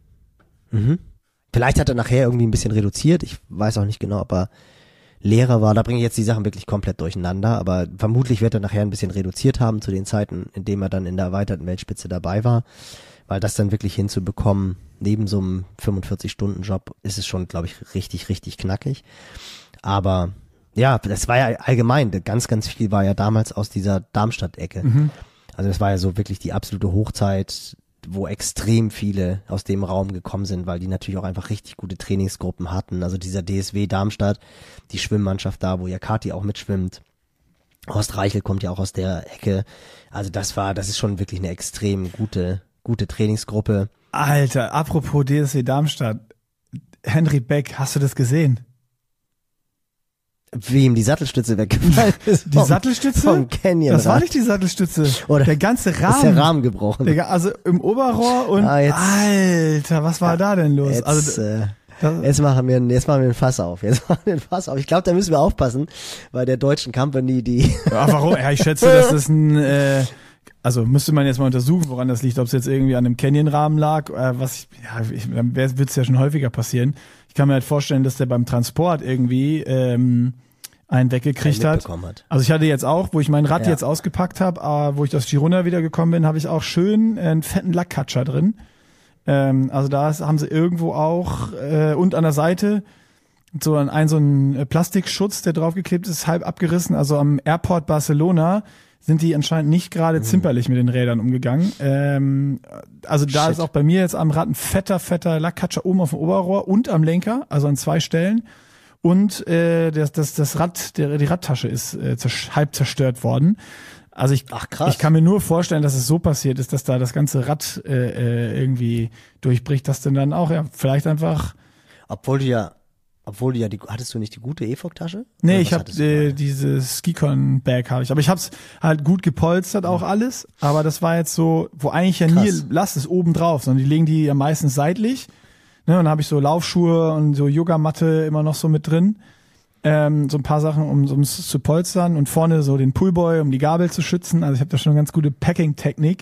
Vielleicht hat er nachher irgendwie ein bisschen reduziert. Ich weiß auch nicht genau, ob er Lehrer war. Da bringe ich jetzt die Sachen wirklich komplett durcheinander. Aber vermutlich wird er nachher ein bisschen reduziert haben zu den Zeiten, in denen er dann in der erweiterten Weltspitze dabei war. Weil das dann wirklich hinzubekommen, neben so einem 45-Stunden-Job, ist es schon, glaube ich, richtig knackig. Aber ja, das war ja allgemein, ganz viel war ja damals aus dieser Darmstadt-Ecke. Also das war ja so wirklich die absolute Hochzeit, wo extrem viele aus dem Raum gekommen sind, weil die natürlich auch einfach richtig gute Trainingsgruppen hatten. Also dieser DSW Darmstadt, die Schwimmmannschaft da, wo ja Kati auch mitschwimmt. Horst Reichel kommt ja auch aus der Ecke. Also das ist schon wirklich eine extrem gute Trainingsgruppe. Alter, apropos DSW Darmstadt. Henry Beck, hast du das gesehen? Wie ihm die Sattelstütze weggefallen ist. Die Sattelstütze? Vom Canyon. Das war nicht die Sattelstütze. Oder der ganze Rahmen. Ist der Rahmen gebrochen. Also im Oberrohr und Alter, was war da denn los? Jetzt machen wir ein Fass auf. Ich glaube, da müssen wir aufpassen, bei der deutschen Company, die. Ja, warum? Ja, ich schätze, das ist also müsste man jetzt mal untersuchen, woran das liegt, ob es jetzt irgendwie an einem Canyon-Rahmen lag, dann wird es ja schon häufiger passieren. Ich kann mir halt vorstellen, dass der beim Transport irgendwie einen weggekriegt hat. Also ich hatte jetzt auch, wo ich mein Rad jetzt ausgepackt habe, wo ich aus Girona wieder gekommen bin, habe ich auch schön einen fetten Lackkatscher drin. Also da haben sie irgendwo auch und an der Seite so ein Plastikschutz, der draufgeklebt ist, halb abgerissen. Also am Airport Barcelona sind die anscheinend nicht gerade zimperlich mit den Rädern umgegangen. Also da ist auch bei mir jetzt am Rad ein fetter Lackkatscher oben auf dem Oberrohr und am Lenker, also an 2 Stellen. Und das Rad, die Radtasche ist halb zerstört worden. Also ich kann mir nur vorstellen, dass es so passiert ist, dass da das ganze Rad irgendwie durchbricht, dass dann auch vielleicht einfach. Obwohl du ja hattest du nicht die gute EFOC-Tasche? Nee, ich habe dieses Skicon-Bag habe ich. Aber ich habe es halt gut gepolstert auch alles. Aber das war jetzt so, wo eigentlich ja nie Last ist oben drauf, sondern die legen die ja meistens seitlich. Ne, und dann habe ich so Laufschuhe und so Yogamatte immer noch so mit drin. So ein paar Sachen, um es zu polstern und vorne so den Pullboy, um die Gabel zu schützen. Also ich habe da schon eine ganz gute Packing-Technik.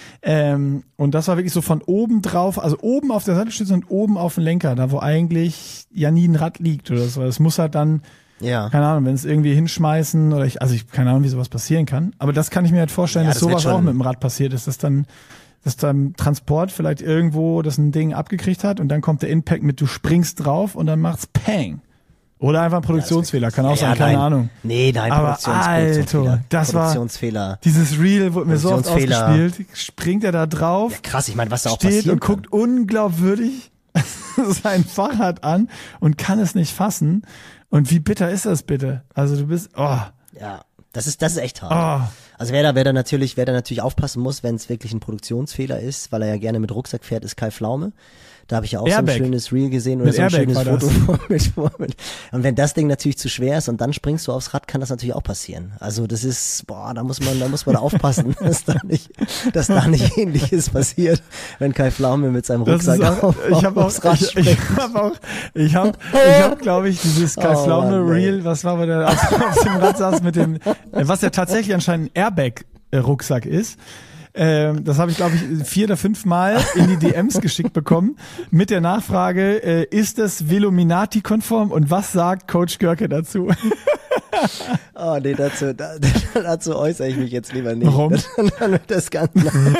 Und das war wirklich so von oben drauf, also oben auf der Sattelstütze und oben auf dem Lenker, da wo eigentlich ja nie ein Rad liegt oder so. Es muss halt dann, keine Ahnung, wenn es irgendwie hinschmeißen oder keine Ahnung, wie sowas passieren kann. Aber das kann ich mir halt vorstellen, dass sowas auch mit dem Rad passiert ist, dass dann Transport vielleicht irgendwo das ein Ding abgekriegt hat und dann kommt der Impact mit, du springst drauf und dann macht's Pang. Oder einfach ein Produktionsfehler, kann auch sein, keine Ahnung. Nee, nein, aber Alter, das war dieses Reel wurde mir so oft ausgespielt. Springt er da drauf? Ja, krass, ich meine, was da auch passiert passiert und guckt unglaubwürdig sein Fahrrad an und kann es nicht fassen. Und wie bitter ist das bitte? Also du bist, Ja, das ist echt hart. Also wer da natürlich aufpassen muss, wenn es wirklich ein Produktionsfehler ist, weil er ja gerne mit Rucksack fährt, ist Kai Pflaume. Da habe ich ja auch Airbag. so ein schönes Reel gesehen oder Mit so ein Airbag schönes war Foto. Und wenn das Ding natürlich zu schwer ist und dann springst du aufs Rad, kann das natürlich auch passieren. Also das ist, da muss man aufpassen, dass da nicht Ähnliches passiert, wenn Kai Pflaume mit seinem Rucksack aufs Rad springt. Ich hab, glaube ich, dieses Kai Pflaume Reel, was war, wo der auf dem Rad saß mit dem, was ja tatsächlich anscheinend ein Airbag-Rucksack ist. Das habe ich, glaube ich, 4 oder 5 Mal in die DMs geschickt bekommen mit der Nachfrage, ist das Veluminati-konform und was sagt Coach Görke dazu? Oh nee, dazu äußere ich mich jetzt lieber nicht. Warum? Dann wird das Ganze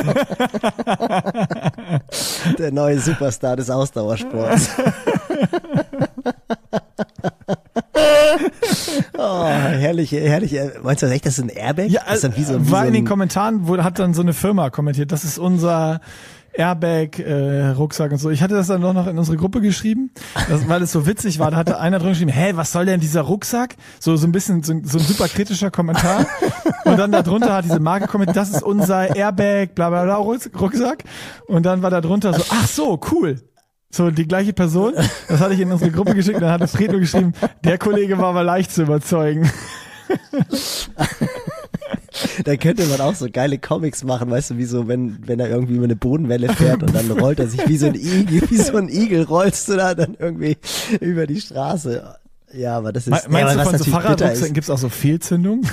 der neue Superstar des Ausdauersports. Oh, herrlich. Meinst du echt, das ist ein Airbag? Ja, das ist dann war in den Kommentaren, hat dann so eine Firma kommentiert, das ist unser Airbag, Rucksack und so. Ich hatte das dann noch in unsere Gruppe geschrieben, weil es so witzig war. Da hatte einer drin geschrieben, was soll denn dieser Rucksack? So ein bisschen, so ein super kritischer Kommentar. Und dann darunter hat diese Marke kommentiert, das ist unser Airbag, bla bla bla Rucksack. Und dann war da drunter so, ach so, cool. So, die gleiche Person, das hatte ich in unsere Gruppe geschickt, dann hatte Fred nur geschrieben, der Kollege war aber leicht zu überzeugen. Da könnte man auch so geile Comics machen, weißt du, wie so, wenn er irgendwie über eine Bodenwelle fährt und dann rollt er sich wie so ein Igel rollst du da dann irgendwie über die Straße. Ja, aber das ist, meinst du, von so Fahrradrucksäcken gibt's auch so Fehlzündungen?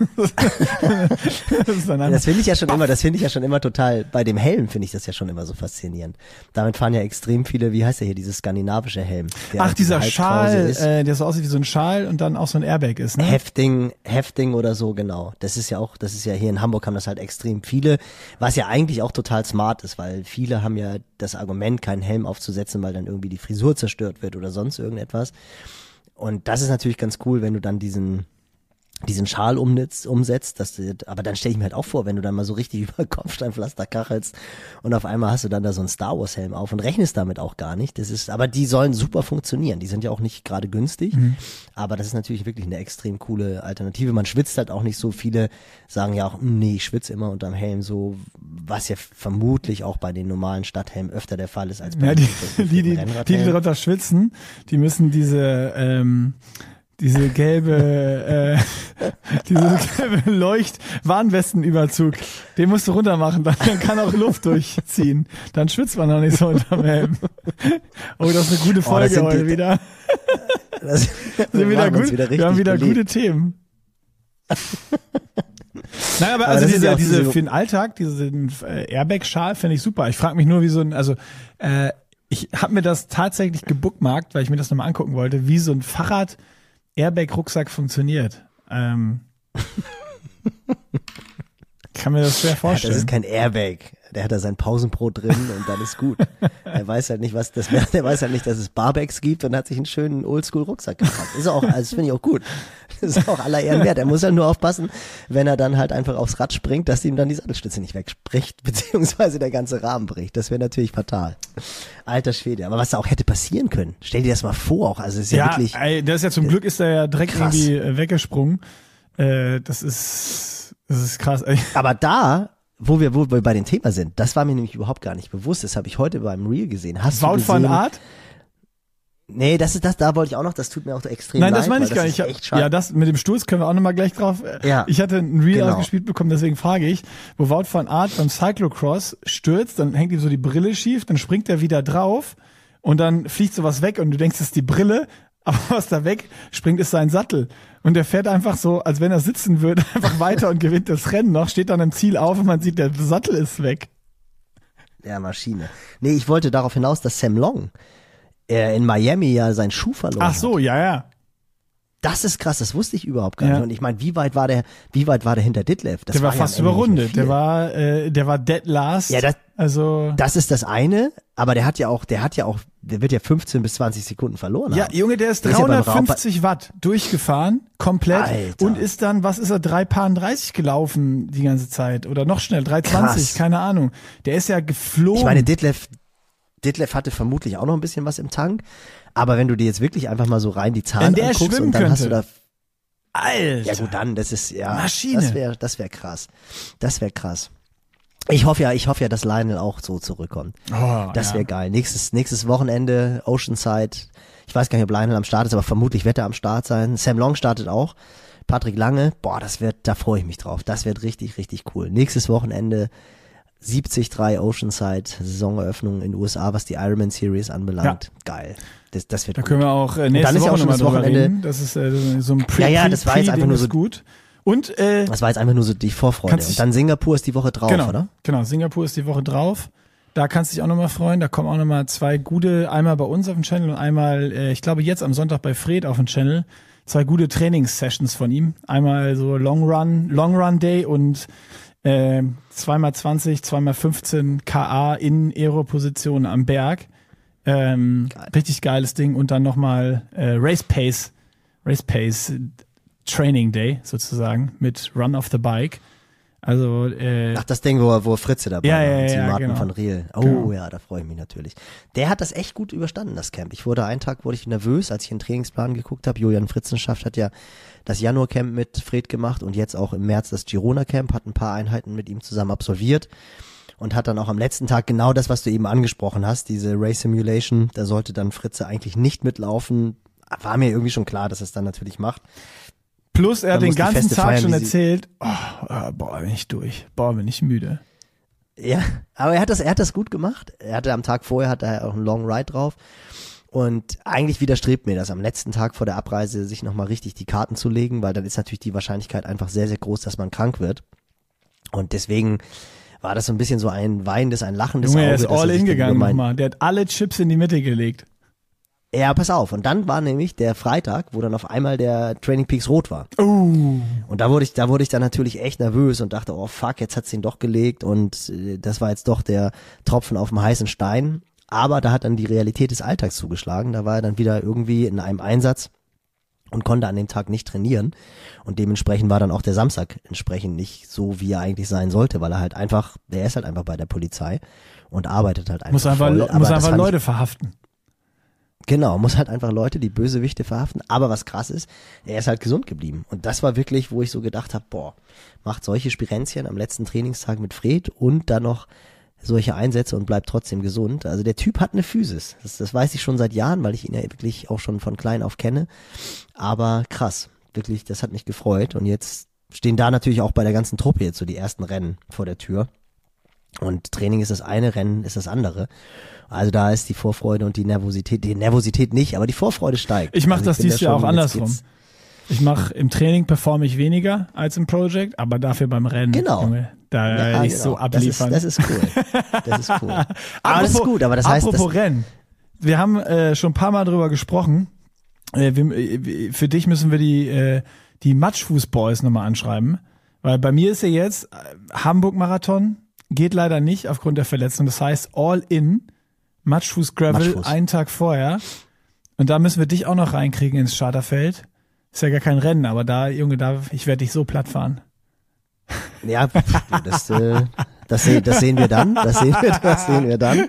Das finde ich ja schon immer total, bei dem Helm finde ich das ja schon immer so faszinierend. Damit fahren ja extrem viele, wie heißt der hier, dieses skandinavische Helm. Ach, dieser Schal, der so aussieht wie so ein Schal und dann auch so ein Airbag ist, ne? Hefting oder so, genau. Das ist ja hier in Hamburg haben das halt extrem viele, was ja eigentlich auch total smart ist, weil viele haben ja das Argument, keinen Helm aufzusetzen, weil dann irgendwie die Frisur zerstört wird oder sonst irgendetwas. Und das ist natürlich ganz cool, wenn du dann diesen Schal umsetzt, aber dann stelle ich mir halt auch vor, wenn du dann mal so richtig über Kopfsteinpflaster kachelst und auf einmal hast du dann da so einen Star Wars Helm auf und rechnest damit auch gar nicht. Aber die sollen super funktionieren. Die sind ja auch nicht gerade günstig, aber das ist natürlich wirklich eine extrem coole Alternative. Man schwitzt halt auch nicht so. Viele sagen ja auch, nee, ich schwitze immer unterm Helm so, was ja vermutlich auch bei den normalen Stadthelmen öfter der Fall ist als bei die darunter schwitzen, die müssen diese gelbe Leucht-Warnwestenüberzug, den musst du runter machen, dann kann auch Luft durchziehen. Dann schwitzt man noch nicht so unterm Helm. Oh, das ist eine gute Folge heute wieder. Wir haben wieder gute Themen. Nein, aber also diese für den Alltag, diesen Airbag-Schal finde ich super. Ich frage mich nur, wie ich habe mir das tatsächlich gebookmarkt, weil ich mir das nochmal angucken wollte, wie so ein Airbag-Rucksack funktioniert. Kann mir das schwer vorstellen. Das ist kein Airbag. Der hat da sein Pausenbrot drin und dann ist gut. Er weiß halt nicht, dass es Barbags gibt und hat sich einen schönen Oldschool-Rucksack gekauft. Ist auch, also das finde ich auch gut. Das ist auch aller Ehren wert. Er muss halt nur aufpassen, wenn er dann halt einfach aufs Rad springt, dass ihm dann die Sattelstütze nicht wegspricht, beziehungsweise der ganze Rahmen bricht. Das wäre natürlich fatal. Alter Schwede. Aber was da auch hätte passieren können. Stell dir das mal vor auch. Also es ist ja wirklich. Das ist ja zum Glück ist er ja direkt krass. Irgendwie weggesprungen. Das ist krass. Aber wo wir bei dem Thema sind, das war mir nämlich überhaupt gar nicht bewusst. Das habe ich heute beim Reel gesehen. Hast du gesehen? Wout van Aert? Nee, da wollte ich auch noch, das tut mir auch extrem leid. Nein, das meine ich gar nicht. Ja, das mit dem Sturz können wir auch nochmal gleich drauf. Ja, ich hatte ein Reel ausgespielt bekommen, deswegen frage ich, wo Wout van Aert beim Cyclocross stürzt, dann hängt ihm so die Brille schief, dann springt er wieder drauf und dann fliegt sowas weg und du denkst, das ist die Brille, aber was da weg springt, ist sein Sattel. Und er fährt einfach so, als wenn er sitzen würde, einfach weiter und gewinnt das Rennen noch, steht dann im Ziel auf und man sieht, der Sattel ist weg. Ja, Maschine. Nee, ich wollte darauf hinaus, dass Sam Long in Miami ja seinen Schuh verloren hat. Ach so, ja. Das ist krass, das wusste ich überhaupt gar nicht. Und ich meine, wie weit war der hinter Ditlev? Der war fast überrundet. Der war dead last. Ja, also das ist das eine, aber der wird ja 15 bis 20 Sekunden verloren haben. Ja, Junge, der ist 350 Watt durchgefahren, komplett. Alter. Und ist dann, 3:30 gelaufen die ganze Zeit. Oder noch schnell, 3:20, keine Ahnung. Der ist ja geflogen. Ich meine, Ditlev hatte vermutlich auch noch ein bisschen was im Tank, aber wenn du dir jetzt wirklich einfach mal so rein die Zahlen anguckst und dann hast du da Alter. Ja gut, dann, das ist ja Maschine. Das wäre krass. Das wäre krass. Ich hoffe ja, dass Lionel auch so zurückkommt. Oh, das wäre geil. Nächstes Wochenende, Oceanside. Ich weiß gar nicht, ob Lionel am Start ist, aber vermutlich wird er am Start sein. Sam Long startet auch. Patrick Lange. Boah, da freue ich mich drauf. Das wird richtig, richtig cool. Nächstes Wochenende 73 Oceanside, Saisoneröffnung in den USA, was die Ironman Series anbelangt. Ja. Geil. Das wird da gut. Können wir auch nächste Woche nochmal drüber reden. Das ist so ein das war jetzt einfach nur so gut. Und das war jetzt einfach nur so die Vorfreude. Und dann Singapur ist die Woche drauf, oder? Genau, Singapur ist die Woche drauf. Da kannst du dich auch nochmal freuen. Da kommen auch nochmal 2 gute, einmal bei uns auf dem Channel und einmal, ich glaube jetzt am Sonntag bei Fred auf dem Channel, 2 gute Trainingssessions von ihm. Einmal so Long Run Day und 2x20, 2x15 KA in Aero-Positionen am Berg. Richtig geiles Ding. Und dann nochmal Race Pace Training Day sozusagen mit Run of the Bike. Also das Ding, wo Fritze dabei war, ja, Martin genau. van Riel. Oh genau. Ja, da freue ich mich natürlich. Der hat das echt gut überstanden, das Camp. Einen Tag wurde ich nervös, als ich den Trainingsplan geguckt habe. Julian Fritzenschaft hat ja das Januar-Camp mit Fred gemacht und jetzt auch im März das Girona-Camp, hat ein paar Einheiten mit ihm zusammen absolviert und hat dann auch am letzten Tag genau das, was du eben angesprochen hast, diese Race Simulation, da sollte dann Fritze eigentlich nicht mitlaufen. War mir irgendwie schon klar, dass er es dann natürlich macht. Plus er hat den ganzen Tag feiern, schon erzählt, bin ich durch, bin ich müde. Ja, aber er hat das gut gemacht. Am Tag vorher auch einen Long Ride drauf. Und eigentlich widerstrebt mir das, am letzten Tag vor der Abreise sich nochmal richtig die Karten zu legen, weil dann ist natürlich die Wahrscheinlichkeit einfach sehr, sehr groß, dass man krank wird. Und deswegen war das so ein bisschen so ein weinendes, ein lachendes Junge, Auge. er ist all in gegangen nochmal. Der hat alle Chips in die Mitte gelegt. Ja, pass auf. Und dann war nämlich der Freitag, wo dann auf einmal der Training Peaks rot war. Und da wurde ich dann natürlich echt nervös und dachte, oh fuck, jetzt hat's ihn doch gelegt und das war jetzt doch der Tropfen auf dem heißen Stein. Aber da hat dann die Realität des Alltags zugeschlagen. Da war er dann wieder irgendwie in einem Einsatz und konnte an dem Tag nicht trainieren. Und dementsprechend war dann auch der Samstag entsprechend nicht so, wie er eigentlich sein sollte, weil er ist halt einfach bei der Polizei und arbeitet halt einfach muss einfach Leute verhaften. Genau, muss halt einfach Leute, die Bösewichte verhaften. Aber was krass ist, er ist halt gesund geblieben. Und das war wirklich, wo ich so gedacht habe, macht solche Spirenzchen am letzten Trainingstag mit Fred und dann noch solche Einsätze und bleibt trotzdem gesund. Also der Typ hat eine Physis. Das weiß ich schon seit Jahren, weil ich ihn ja wirklich auch schon von klein auf kenne. Aber krass, wirklich, das hat mich gefreut. Und jetzt stehen da natürlich auch bei der ganzen Truppe jetzt so die ersten Rennen vor der Tür. Und Training ist das eine, Rennen ist das andere. Also da ist die Vorfreude und die Nervosität nicht, aber die Vorfreude steigt. Ich mache das dieses Jahr auch andersrum. Im Training performe ich weniger als im Project, aber dafür beim Rennen. Genau. Junge, da ich so abliefern. Das ist cool. Das ist cool. Aber das ist gut, aber das heißt. Apropos Rennen. Wir haben schon ein paar Mal drüber gesprochen. Für dich müssen wir die Matschfuß-Boys nochmal anschreiben. Weil bei mir ist ja jetzt Hamburg-Marathon, geht leider nicht aufgrund der Verletzung. Das heißt all in, Matschfuß-Gravel, einen Tag vorher. Und da müssen wir dich auch noch reinkriegen ins Starterfeld. Ist ja gar kein Rennen, aber ich werde dich so platt fahren. Ja, das sehen wir dann. Das sehen wir dann.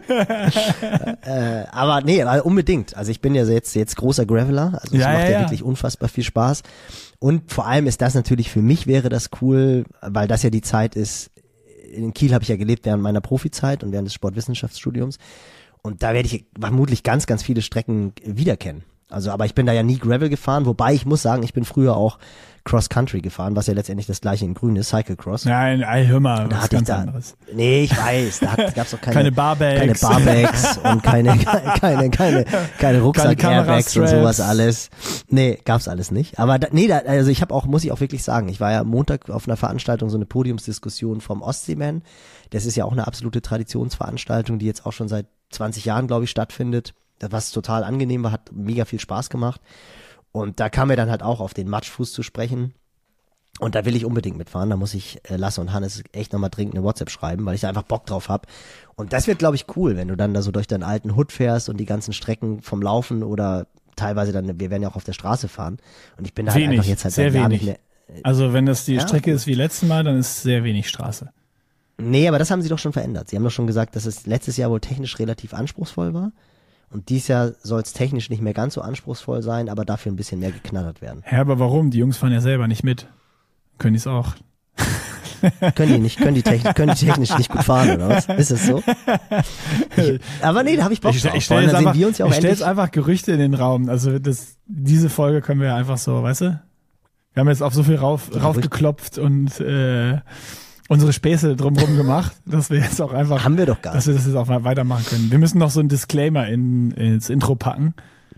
Aber unbedingt. Also ich bin ja jetzt großer Graveler. Also es macht ja wirklich unfassbar viel Spaß. Und vor allem ist das natürlich, für mich wäre das cool, weil das ja die Zeit ist, in Kiel habe ich ja gelebt während meiner Profizeit und während des Sportwissenschaftsstudiums. Und da werde ich vermutlich ganz, ganz viele Strecken wiederkennen. Also, aber ich bin da ja nie Gravel gefahren, wobei ich muss sagen, ich bin früher auch Cross-Country gefahren, was ja letztendlich das gleiche in Grün ist, Cyclecross. Nein, hör mal, da was ganz anderes. Nee, ich weiß, da gab's auch keine Barbags. Keine Barbags und keine Rucksack-Airbags und sowas alles. Nee, gab's alles nicht. Aber also muss ich auch wirklich sagen, ich war ja Montag auf einer Veranstaltung, so eine Podiumsdiskussion vom Ostseeman. Das ist ja auch eine absolute Traditionsveranstaltung, die jetzt auch schon seit 20 Jahren, glaube ich, stattfindet. Was total angenehm war, hat mega viel Spaß gemacht. Und da kam mir dann halt auch auf den Matschfuß zu sprechen. Und da will ich unbedingt mitfahren. Da muss ich Lasse und Hannes echt nochmal dringend eine WhatsApp schreiben, weil ich da einfach Bock drauf habe. Und das wird, glaube ich, cool, wenn du dann da so durch deinen alten Hood fährst und die ganzen Strecken vom Laufen oder teilweise dann, wir werden ja auch auf der Straße fahren. Und ich bin da halt einfach jetzt halt sehr Jahr wenig. Nicht mehr. Also wenn das die Strecke ist wie letztes Mal, dann ist sehr wenig Straße. Nee, aber das haben sie doch schon verändert. Sie haben doch schon gesagt, dass es letztes Jahr wohl technisch relativ anspruchsvoll war. Und dieses Jahr soll es technisch nicht mehr ganz so anspruchsvoll sein, aber dafür ein bisschen mehr geknattert werden. Ja, aber warum? Die Jungs fahren ja selber nicht mit. Können die es auch? Können die technisch nicht gut fahren, oder was? Ist das so? Aber nee, da habe ich Bock drauf. Ich stelle jetzt einfach Gerüchte in den Raum. Also diese Folge können wir ja einfach so, weißt du? Wir haben jetzt auf so viel raufgeklopft und unsere Späße drumherum gemacht, dass wir jetzt auch einfach, haben wir doch gar nicht, dass wir das jetzt auch mal weitermachen können. Wir müssen noch so einen Disclaimer ins Intro packen,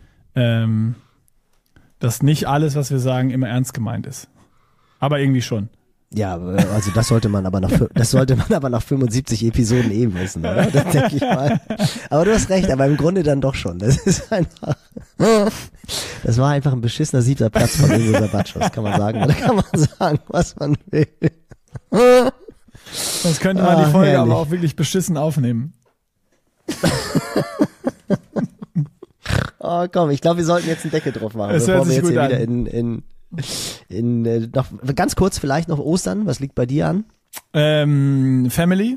dass nicht alles, was wir sagen, immer ernst gemeint ist. Aber irgendwie schon. Ja, also das sollte man aber nach 75 Episoden eben wissen, oder? Das denke ich mal. Aber du hast recht, aber im Grunde dann doch schon. Das war einfach ein beschissener 7. Platz von Ingo Sabatschos, kann man sagen. Da kann man sagen, was man will. Das könnte man die Folge aber auch wirklich beschissen aufnehmen. Oh komm, ich glaube, wir sollten jetzt einen Deckel drauf machen, bevor wir jetzt hier wieder noch ganz kurz vielleicht noch Ostern. Was liegt bei dir an? Family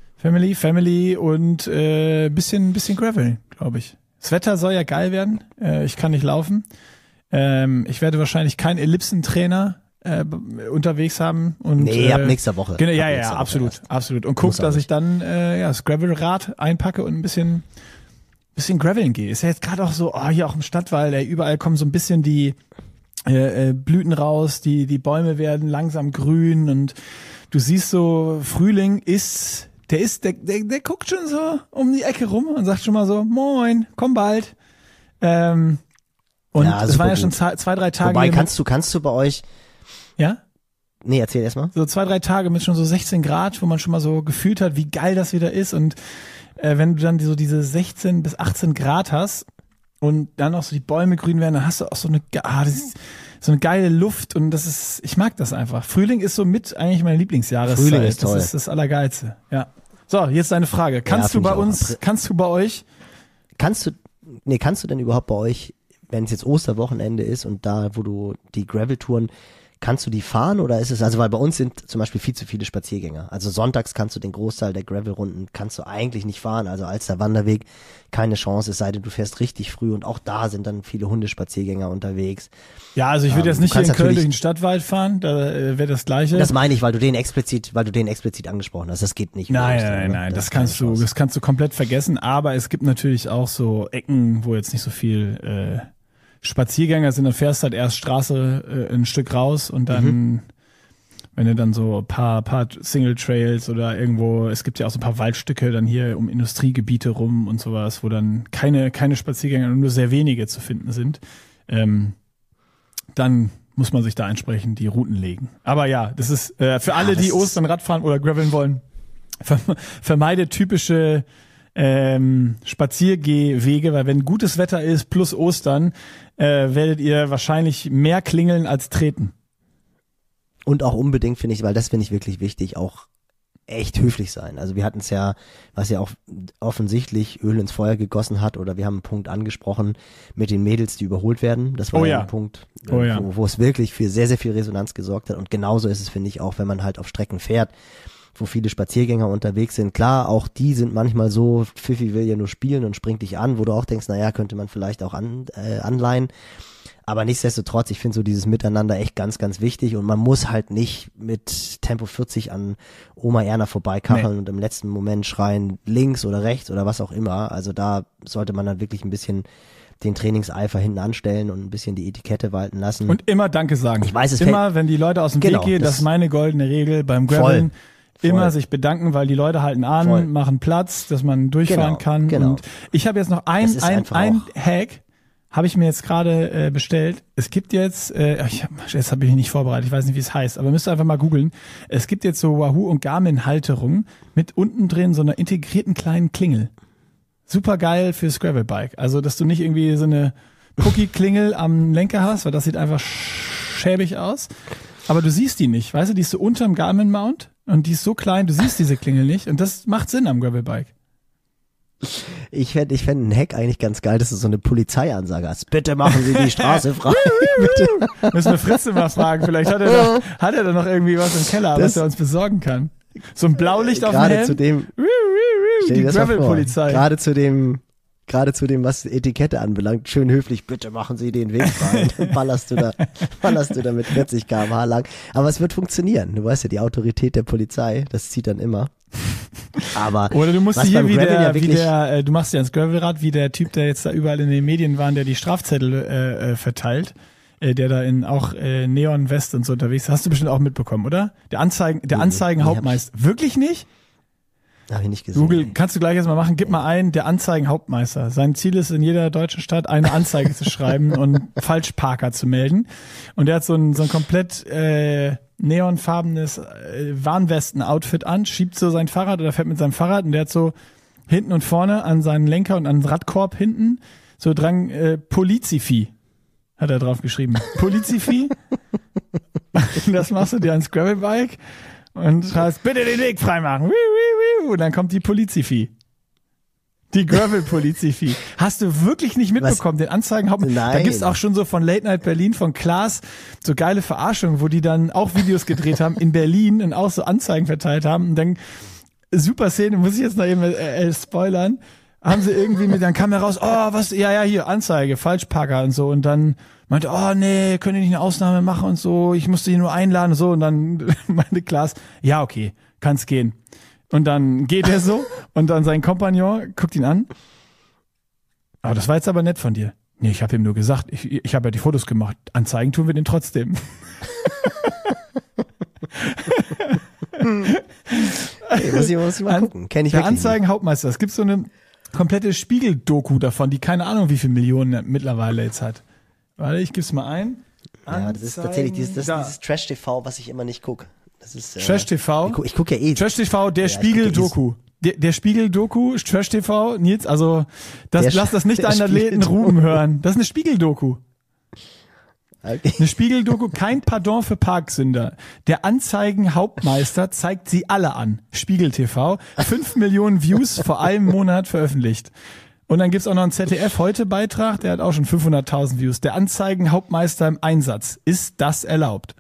und bisschen Gravel, glaube ich. Das Wetter soll ja geil werden. Ich kann nicht laufen. Ich werde wahrscheinlich keinen Ellipsentrainer unterwegs haben. Und, nee, ab nächster Woche. Genau, ja, absolut. Und guck, dass ich dann das Gravelrad einpacke und ein bisschen graveln gehe. Ist ja jetzt gerade auch so, hier auch im Stadtwald, überall kommen so ein bisschen die Blüten raus, die Bäume werden langsam grün und du siehst so, Frühling der guckt schon so um die Ecke rum und sagt schon mal so, moin, komm bald. Und es waren ja schon 2-3 Tage. Wobei, kannst du bei euch... Ja? Nee, erzähl erstmal. So 2-3 Tage mit schon so 16 Grad, wo man schon mal so gefühlt hat, wie geil das wieder ist und wenn du dann so diese 16 bis 18 Grad hast und dann auch so die Bäume grün werden, dann hast du auch so eine geile Luft und ich mag das einfach. Frühling ist so mit eigentlich meine Lieblingsjahreszeit. Frühling ist toll. Das ist das Allergeilste, ja. So, jetzt deine Frage. Kannst du bei euch? Kannst du denn überhaupt bei euch, wenn es jetzt Osterwochenende ist und da, wo du die Gravel-Touren, kannst du die fahren oder ist es, also weil bei uns sind zum Beispiel viel zu viele Spaziergänger. Also sonntags kannst du den Großteil der Gravel-Runden kannst du eigentlich nicht fahren. Also als der Wanderweg keine Chance, es sei denn, du fährst richtig früh und auch da sind dann viele Hundespaziergänger unterwegs. Ja, also ich würde jetzt nicht hier in Köln durch den Stadtwald fahren, da wäre das Gleiche. Das meine ich, weil du den explizit angesprochen hast. Das geht nicht. Nein, das kannst du komplett vergessen. Aber es gibt natürlich auch so Ecken, wo jetzt nicht so viel Spaziergänger sind, dann fährst halt erst Straße ein Stück raus und dann, wenn du dann so ein paar Single Trails oder irgendwo, es gibt ja auch so ein paar Waldstücke dann hier um Industriegebiete rum und sowas, wo dann keine Spaziergänger, nur sehr wenige zu finden sind, dann muss man sich da entsprechend die Routen legen. Aber ja, das ist für alle, die Ostern Radfahren oder graveln wollen, vermeide typische Spaziergehwege, weil wenn gutes Wetter ist plus Ostern, werdet ihr wahrscheinlich mehr klingeln als treten. Und auch unbedingt finde ich, weil das finde ich wirklich wichtig, auch echt höflich sein. Also wir hatten es ja, was ja auch offensichtlich Öl ins Feuer gegossen hat, oder wir haben einen Punkt angesprochen mit den Mädels, die überholt werden. Das war ein Punkt, wo es wirklich für sehr, sehr viel Resonanz gesorgt hat. Und genauso ist es, finde ich, auch, wenn man halt auf Strecken fährt, wo viele Spaziergänger unterwegs sind. Klar, auch die sind manchmal so, Pfiffi will ja nur spielen und springt dich an, wo du auch denkst, naja, könnte man vielleicht auch anleihen. Aber nichtsdestotrotz, ich finde so dieses Miteinander echt ganz, ganz wichtig und man muss halt nicht mit Tempo 40 an Oma Erna vorbeikacheln und im letzten Moment schreien, links oder rechts oder was auch immer. Also da sollte man dann wirklich ein bisschen den Trainingseifer hinten anstellen und ein bisschen die Etikette walten lassen. Und immer Danke sagen. Ich weiß, es immer, wenn die Leute aus dem Weg gehen, das ist meine goldene Regel beim Graveln. Immer sich bedanken, weil die Leute halten an, machen Platz, dass man durchfahren kann. Genau. Und ich habe jetzt noch ein Hack, habe ich mir jetzt gerade bestellt. Es gibt jetzt, jetzt habe ich mich nicht vorbereitet, ich weiß nicht, wie es heißt, aber müsst ihr einfach mal googeln. Es gibt jetzt so Wahoo und Garmin Halterungen mit unten drin so einer integrierten kleinen Klingel. Super geil fürs Gravelbike. Also, dass du nicht irgendwie so eine Pucki-Klingel am Lenker hast, weil das sieht einfach schäbig aus. Aber du siehst die nicht, weißt du, die ist so unterm Garmin-Mount und die ist so klein, du siehst diese Klingel nicht und das macht Sinn am Gravelbike. Ich fänd einen Hack eigentlich ganz geil, dass du so eine Polizeiansage hast. Bitte machen Sie die Straße frei. Müssen wir Fritze mal fragen, vielleicht hat er da noch irgendwie was im Keller, was er uns besorgen kann. So ein Blaulicht auf dem Helm. Zu dem, die Gravel-Polizei. Gerade zu dem gerade zu dem, was Etikette anbelangt, schön höflich, bitte machen Sie den Weg frei. Und dann ballerst du da mit 40 km/h lang. Aber es wird funktionieren. Du weißt ja, die Autorität der Polizei, das zieht dann immer. Aber oder du musst hier du machst ja ins Gravelrad wie der Typ, der jetzt da überall in den Medien war, der die Strafzettel verteilt, der da in auch Neon-West und so unterwegs ist. Hast du bestimmt auch mitbekommen, oder? Der Anzeigenhauptmeister. Wirklich nicht? Habe ich nicht gesehen. Google, kannst du gleich erstmal machen, gib mal ein, der Anzeigenhauptmeister. Sein Ziel ist, in jeder deutschen Stadt eine Anzeige zu schreiben und Falschparker zu melden. Und der hat so ein komplett neonfarbenes Warnwesten-Outfit an, schiebt so sein Fahrrad oder fährt mit seinem Fahrrad und der hat so hinten und vorne an seinen Lenker und an den Radkorb hinten so dran Polizifi hat er drauf geschrieben. Polizifi. Das machst du dir ans Gravelbike und schreibst, bitte den Weg freimachen. Und dann kommt die Polizifi. Die Gravel-Polizifi. Hast du wirklich nicht mitbekommen, den Anzeigenhauptmann? Nein. Da gibt's auch schon so von Late Night Berlin, von Klaas, so geile Verarschungen, wo die dann auch Videos gedreht haben in Berlin und auch so Anzeigen verteilt haben. Und dann, super Szene, muss ich jetzt noch eben spoilern, haben sie irgendwie dann kam heraus, hier, Anzeige, Falschparker und so. Und dann meinte, oh nee, können die nicht eine Ausnahme machen und so, ich musste ihn nur einladen und so. Und dann meinte Klaas, ja okay, kann's gehen. Und dann geht er so und dann sein Kompagnon guckt ihn an. Aber das war jetzt aber nett von dir. Nee, ich habe ihm nur gesagt, ich habe ja die Fotos gemacht. Anzeigen tun wir den trotzdem. Hey, muss ich mal gucken. Kenn ich der wirklich Anzeigenhauptmeister. Es gibt so eine komplette Spiegel-Doku davon, die keine Ahnung, wie viele Millionen er mittlerweile jetzt hat. Warte, ich gib's mal ein. Ja, das ist tatsächlich dieses Trash-TV, was ich immer nicht gucke. Das ist Trash TV. Ich gucke ja eh. Trash TV, der Spiegel-Doku. Der Spiegel-Doku, Trash TV, Nils, also lass das nicht deinen Athleten Ruben hören. Das ist eine Spiegel-Doku. Okay. Eine Spiegel-Doku, kein Pardon für Parksünder. Der Anzeigenhauptmeister zeigt sie alle an. Spiegel TV, 5 Millionen Views vor einem Monat veröffentlicht. Und dann gibt's auch noch einen ZDF-Heute-Beitrag, der hat auch schon 500.000 Views. Der Anzeigenhauptmeister im Einsatz. Ist das erlaubt?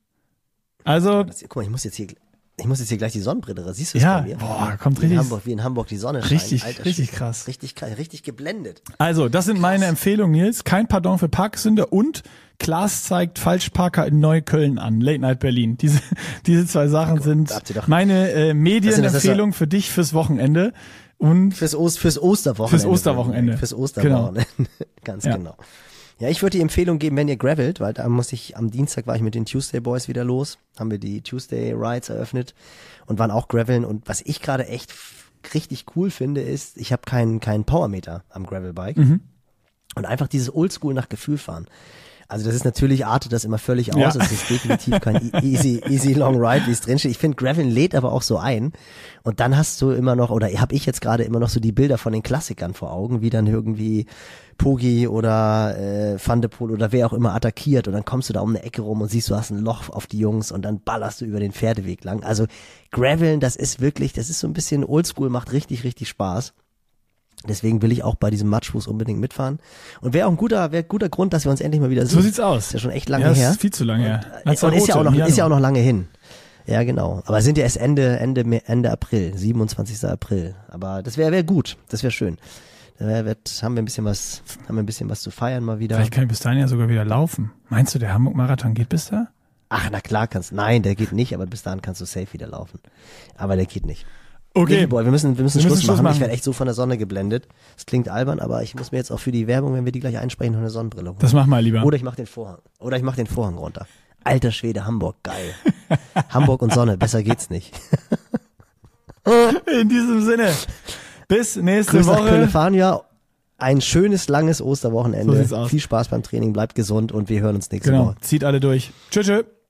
Also. Guck mal, ich muss jetzt hier gleich die Sonnenbrille, siehst du es bei mir? Boah, kommt richtig. Wie in Hamburg die Sonne scheint. Richtig krass. Richtig geblendet. Also, das sind meine Empfehlungen, Nils. Kein Pardon für Parksünder und Klaas zeigt Falschparker in Neukölln an. Late Night Berlin. Diese zwei Sachen sind meine Medienempfehlung für dich fürs Wochenende. Und fürs Osterwochenende. Fürs Osterwochenende. Genau. Ganz genau. Ja, ich würde die Empfehlung geben, wenn ihr gravelt, weil am Dienstag war ich mit den Tuesday Boys wieder los, haben wir die Tuesday Rides eröffnet und waren auch graveln und was ich gerade echt richtig cool finde, ist, ich habe keinen Powermeter am Gravelbike und einfach dieses Oldschool nach Gefühl fahren. Also das ist natürlich, artet das immer völlig aus. Ja. Das ist definitiv kein easy long ride, wie es drinsteht. Ich finde, Graveln lädt aber auch so ein. Und dann hast du immer noch, oder habe ich jetzt gerade immer noch so die Bilder von den Klassikern vor Augen, wie dann irgendwie Pogi oder Van de Poel oder wer auch immer attackiert. Und dann kommst du da um eine Ecke rum und siehst, du hast ein Loch auf die Jungs und dann ballerst du über den Pferdeweg lang. Also Graveln, das ist so ein bisschen oldschool, macht richtig, richtig Spaß. Deswegen will ich auch bei diesem Matschfuß unbedingt mitfahren. Und wäre auch ein guter Grund, dass wir uns endlich mal wieder sehen. So sieht's aus. Ist ja schon echt lange her. Das ist viel zu lange her. Und ist ja auch noch lange hin. Ja, genau. Aber sind ja erst Ende April, 27. April. Aber das wäre gut. Das wäre schön. Da haben wir ein bisschen was zu feiern mal wieder. Vielleicht kann ich bis dahin ja sogar wieder laufen. Meinst du, der Hamburg-Marathon geht bis da? Ach, na klar nein, der geht nicht, aber bis dahin kannst du safe wieder laufen. Aber der geht nicht. Okay. Boy, wir müssen Schluss machen. Ich werde echt so von der Sonne geblendet. Das klingt albern, aber ich muss mir jetzt auch für die Werbung, wenn wir die gleich einsprechen, noch eine Sonnenbrille holen. Das mach mal lieber. Oder ich mach den Vorhang runter. Alter Schwede, Hamburg, geil. Hamburg und Sonne, besser geht's nicht. In diesem Sinne, bis nächste Grüß Woche. Nach Köln-Fahrenjahr. Ein schönes, langes Osterwochenende. So sieht's aus. Viel Spaß beim Training, bleibt gesund und wir hören uns nächste Woche. Zieht alle durch. Tschüss.